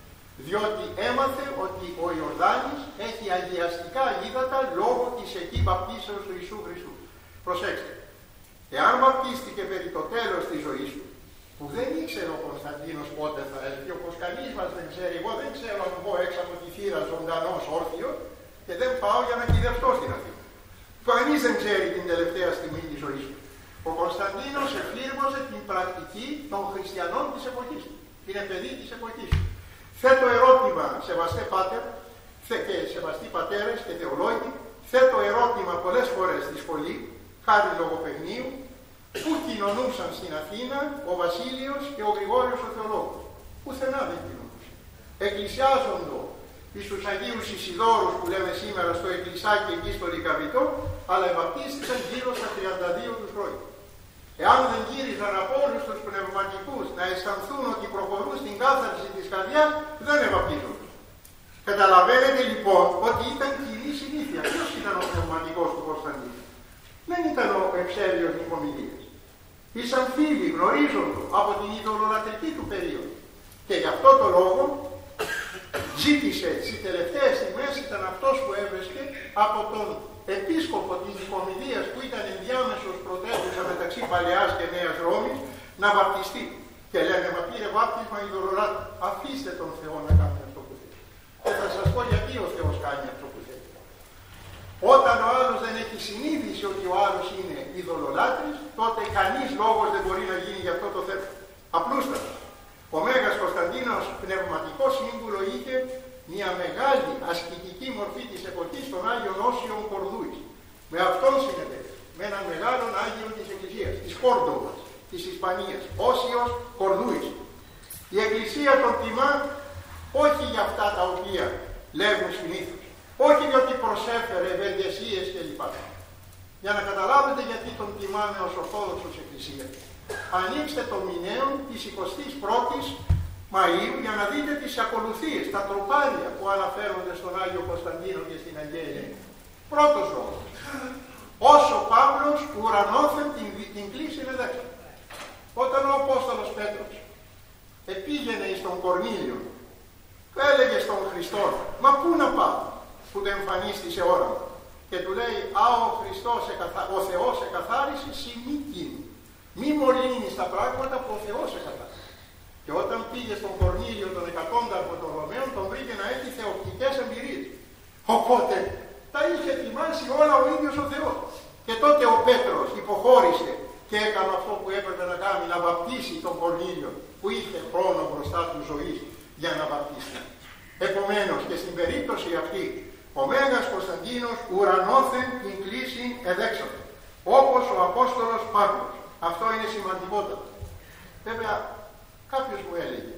Διότι έμαθε ότι ο Ιορδάνης έχει αγιαστικά ύδατα λόγω της εκεί βαπτίσεως του Ιησού Χριστού. Προσέξτε, εάν βαπτίστηκε περί το τέλος της ζωής του, που δεν ήξερε ο Κωνσταντίνος πότε θα έρθει, όπως κανείς μας δεν ξέρει, εγώ δεν ξέρω αν βγω έξω από τη θύρα ζωντανός όρθιο και δεν πάω για να κυδευτώ στην Αθήνα. Κανείς δεν ξέρει την τελευταία στιγμή της ζωής του. Ο Κωνσταντίνος εφήρμοζε την πρακτική των χριστιανών της εποχής του. Είναι παιδί της εποχής του. Θέτω ερώτημα, σεβαστέ πάτερ, και σεβαστοί πατέρες και θεολόγοι, θέτω ερώτημα πολλές φορές στη σχολή, χάρη λογοπαιγνίου, πού κοινωνούσαν στην Αθήνα ο Βασίλειος και ο Γρηγόριος ο Θεολόγος? Πουθενά δεν κοινωνούσαν. Εκκλησιάζοντο εις τους Αγίους Ισιδόρους που λέμε σήμερα στο εκκλησάκι εκεί στο Λυκαβητό, αλλά ευαπτίστηκαν γύρω στα τριάντα δύο τους χρόνια. Εάν δεν γύριζαν από όλους τους πνευματικούς να αισθανθούν ότι προχωρούν στην κάθαρση της καρδιάς, δεν ευαπτίζονται. Καταλαβαίνετε λοιπόν ότι ήταν κοινή συνήθεια. Ποιος ήταν ο πνευματικός του Κωνσταντίνου? Δεν ήταν ο Ευσέβιος Νικομιδίας. Ήσαν φίλοι, γνωρίζονται από την ειδωλολατρική του περίοδο. Και γι' αυτό το λόγο ζήτησε στις τελευταίες στιγμές, ήταν αυτός που έβρεσκε από τον επίσκοπο της Νικομηδίας, που ήταν ενδιάμεσος πρωτεύουσα μεταξύ Παλαιάς και Νέας Ρώμης, να βαπτιστεί. Και λένε, μα πήρε βάπτισμα ειδωλολάτρη. Αφήστε τον Θεό να κάνει αυτό που θέλει. Και θα σας πω γιατί ο Θεός κάνει αυτό που θέλει. Όταν ο άλλος δεν έχει συνείδηση ότι ο άλλος είναι ειδωλολάτρης, τότε κανείς λόγος δεν μπορεί να γίνει για αυτό το θέμα. Απλούστατα. Ο Μέγας Κωνσταντίνος, πνευματικό σύμβουλο, είχε μια μεγάλη ασκητική μορφή της εποχής των Άγιων Όσιων Κορδούης. Με αυτόν συνεδέφερε, με έναν μεγάλον Άγιο της Εκκλησίας, της Κόρντοβας, της Ισπανίας, Όσιος Κορδούης. Η Εκκλησία τον τιμά όχι για αυτά τα οποία λέγουν συνήθως, όχι διότι προσέφερε ευεργεσίες κλπ. Για να καταλάβετε γιατί τον τιμάμε ως Ορθόδοξος Εκκλησία, ανοίξτε το μηνέον της εικοστής πρώτης Μαΐου για να δείτε τις ακολουθίες, τα τροπάρια που αναφέρονται στον Άγιο Κωνσταντίνο και στην Αγία Ελένη. Πρώτος λόγος. Όσο Παύλος ουρανόθεν την, την κλίση εδέξα. Όταν ο Απόστολος Πέτρος επήγαινε εις τον Κορνήλιο και έλεγε στον Χριστό, μα πού να πάω, που το εμφανίστησε όραμα, και του λέει, α, ο Χριστός, ο Θεός εκαθάρισε, σι μη κίνη. Μη μολύνεις τα πράγματα που ο Θεός εκαθάρισε. Και όταν πήγε στον Κορνήλιο τον εκατόνταρχο των Ρωμαίων, τον βρήκε να έχει θεοπτικές εμπειρίες. Οπότε τα είχε ετοιμάσει όλα ο ίδιος ο Θεός. Και τότε ο Πέτρος υποχώρησε και έκανε αυτό που έπρεπε να κάνει, να βαπτίσει τον Κορνήλιο, που είχε χρόνο μπροστά του ζωής για να βαπτίσει. Επομένως, και στην περίπτωση αυτή, ο Μέγας Κωνσταντίνος ουρανόθεν την κλίση εδέξατε, όπως ο Απόστολος Παύλος. Αυτό είναι σημαντικότατο. Βέβαια, κάποιος μου έλεγε,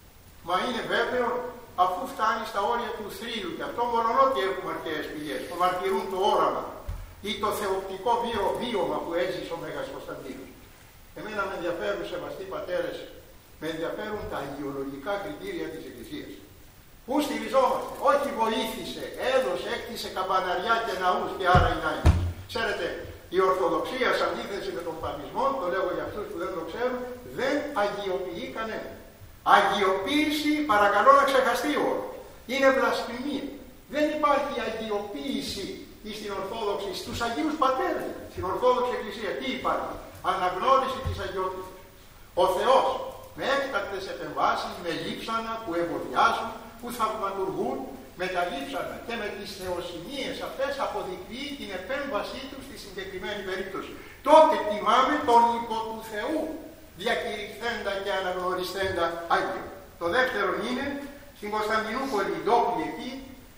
μα είναι βέβαιο, αφού φτάνει στα όρια του θρύλου, και αυτό μολονότι έχουμε αρχαίες πηγές που μαρτυρούν το όραμα ή το θεοπτικό βίωμα που έζησε ο Μέγας Κωνσταντίνος. Εμένα με ενδιαφέρουν, σεβαστοί πατέρες, με ενδιαφέρουν τα αγιολογικά κριτήρια της Εκκλησίας. Πού στηριζόμαστε? Όχι βοήθησε, έδωσε, έκτισε καμπαναριά και ναούς και άρα είναι Άγιος. Ξέρετε, η Ορθοδοξία, σε αντίθεση με τον Παπισμό, το λέγω για αυτούς που δεν το ξέρουν, δεν αγιοποιεί κανένα. Αγιοποίηση, παρακαλώ να ξεχαστεί ο όρος. Είναι βλασφημία. Δεν υπάρχει αγιοποίηση στην Ορθόδοξη, στους Αγίους Πατέρες, στην Ορθόδοξη Εκκλησία. Τι υπάρχει? Αναγνώριση της αγιότητας. Ο Θεός με έκτακτες επεμβάσεις, με λείψανα που εμποδιάζουν, που θαυματουργούν, με τα λείψανα και με τις θεοσημείες αυτές αποδεικνύει την επέμβασή του στη συγκεκριμένη περίπτωση. Τότε τιμάμε τον υπό του Θεού διακηρυχθέντα και αναγνωριστέντα Άγιο. Το δεύτερο είναι, στην Κωνσταντινούπολη οι ντόπιοι εκεί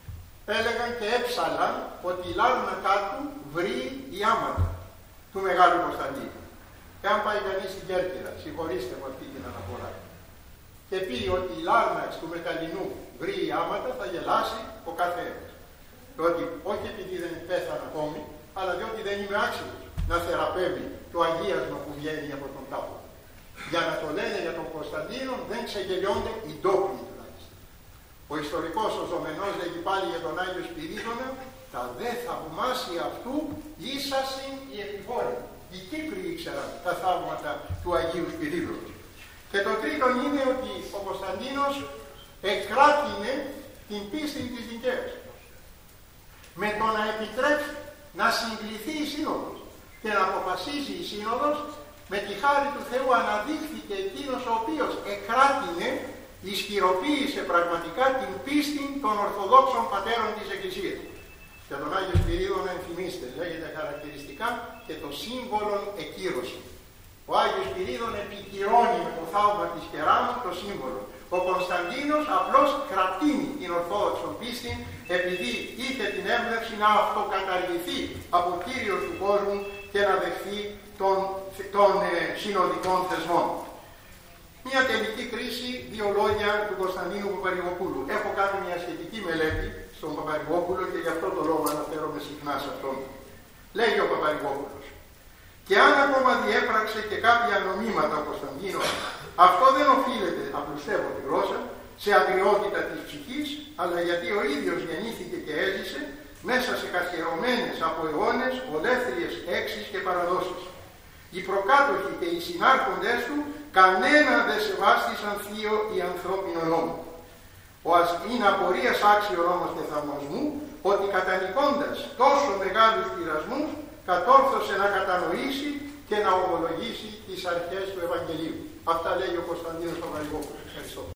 έλεγαν και έψαλαν ότι η λάρνακά του βρει η άματα του Μεγάλου Κωνσταντίνου. Και αν πάει κανείς στην Κέρκυρα, συγχωρήστε με αυτή την αναφορά, και πει ότι η λάρναξ του Μεταλλινού βρει η άματα, θα γελάσει ο καθένας. Διότι όχι επειδή δεν πέθανε ακόμη, αλλά διότι δεν είμαι άξιος να θεραπεύει το αγίασμα που βγαίνει από τον τάφο. Για να το λένε για τον Κωνσταντίνο δεν ξεγελιώνται οι ντόπιοι τουλάχιστον. Ο ιστορικός ο Ζωμενός λέγει πάλι για τον Άγιο Σπυρίδωνα, τα δε θαυμάσια αυτού ίσασιν οι επιφόροι. Οι Κύπροι ήξεραν τα θαύματα του Αγίου Σπυρίδωνος. Και το τρίτο είναι ότι ο Κωνσταντίνος εκράτηνε την πίστη της δικαίας. Με το να επιτρέψει να συγκληθεί η Σύνοδος και να αποφασίζει η Σύνοδος, με τη χάρη του Θεού αναδείχθηκε εκείνος ο οποίος εκράτηνε, ισχυροποίησε πραγματικά την πίστη των Ορθοδόξων πατέρων της Εκκλησίας. Για τον Άγιο Σπυρίδωνα ενθυμίστε, λέγεται χαρακτηριστικά και το σύμβολο εκύρωση. Ο Άγιος Σπυρίδων επικυρώνει με το θαύμα της κεράμου το σύμβολο. Ο Κωνσταντίνος απλώς κρατείνει την Ορθόδοξο πίστη επειδή είχε την έμπνευση να αυτοκαταργηθεί από Κύριος του κόσμου και να δεχθεί των, των ε, συνοδικών θεσμών. Μια τελική κρίση, δύο λόγια του Κωνσταντίνου Παπαρηγοπούλου. Έχω κάνει μια σχετική μελέτη στον Παπαρηγόπουλο και γι' αυτό το λόγο αναφέρομαι συχνά σε αυτόν. Λέγει ο Παπαρηγόπουλος, και αν ακόμα διέπραξε και κάποια νομίματα ο Κωνσταντίνος, αυτό δεν οφείλεται, απλουστεύω τη γλώσσα, σε αγριότητα της ψυχής, αλλά γιατί ο ίδιος γεννήθηκε και έζησε μέσα σε καθιερωμένες από αιώνες ολέθριες έξεις και παραδόσεις. Οι προκάτοχοι και οι συνάρχοντες του κανένα δεν σεβάστησαν θείο ή ανθρώπινο νόμο. Ο ας είναι απορίας άξιον όμως και θαυμασμού, ότι κατανικώντας τόσο μεγάλους πειρασμούς, κατόρθωσε να κατανοήσει και να ομολογήσει τις αρχές του Ευαγγελίου. Αυτά λέει ο Κωνσταντίνος Παπαγεωργόπουλος. Ευχαριστώ.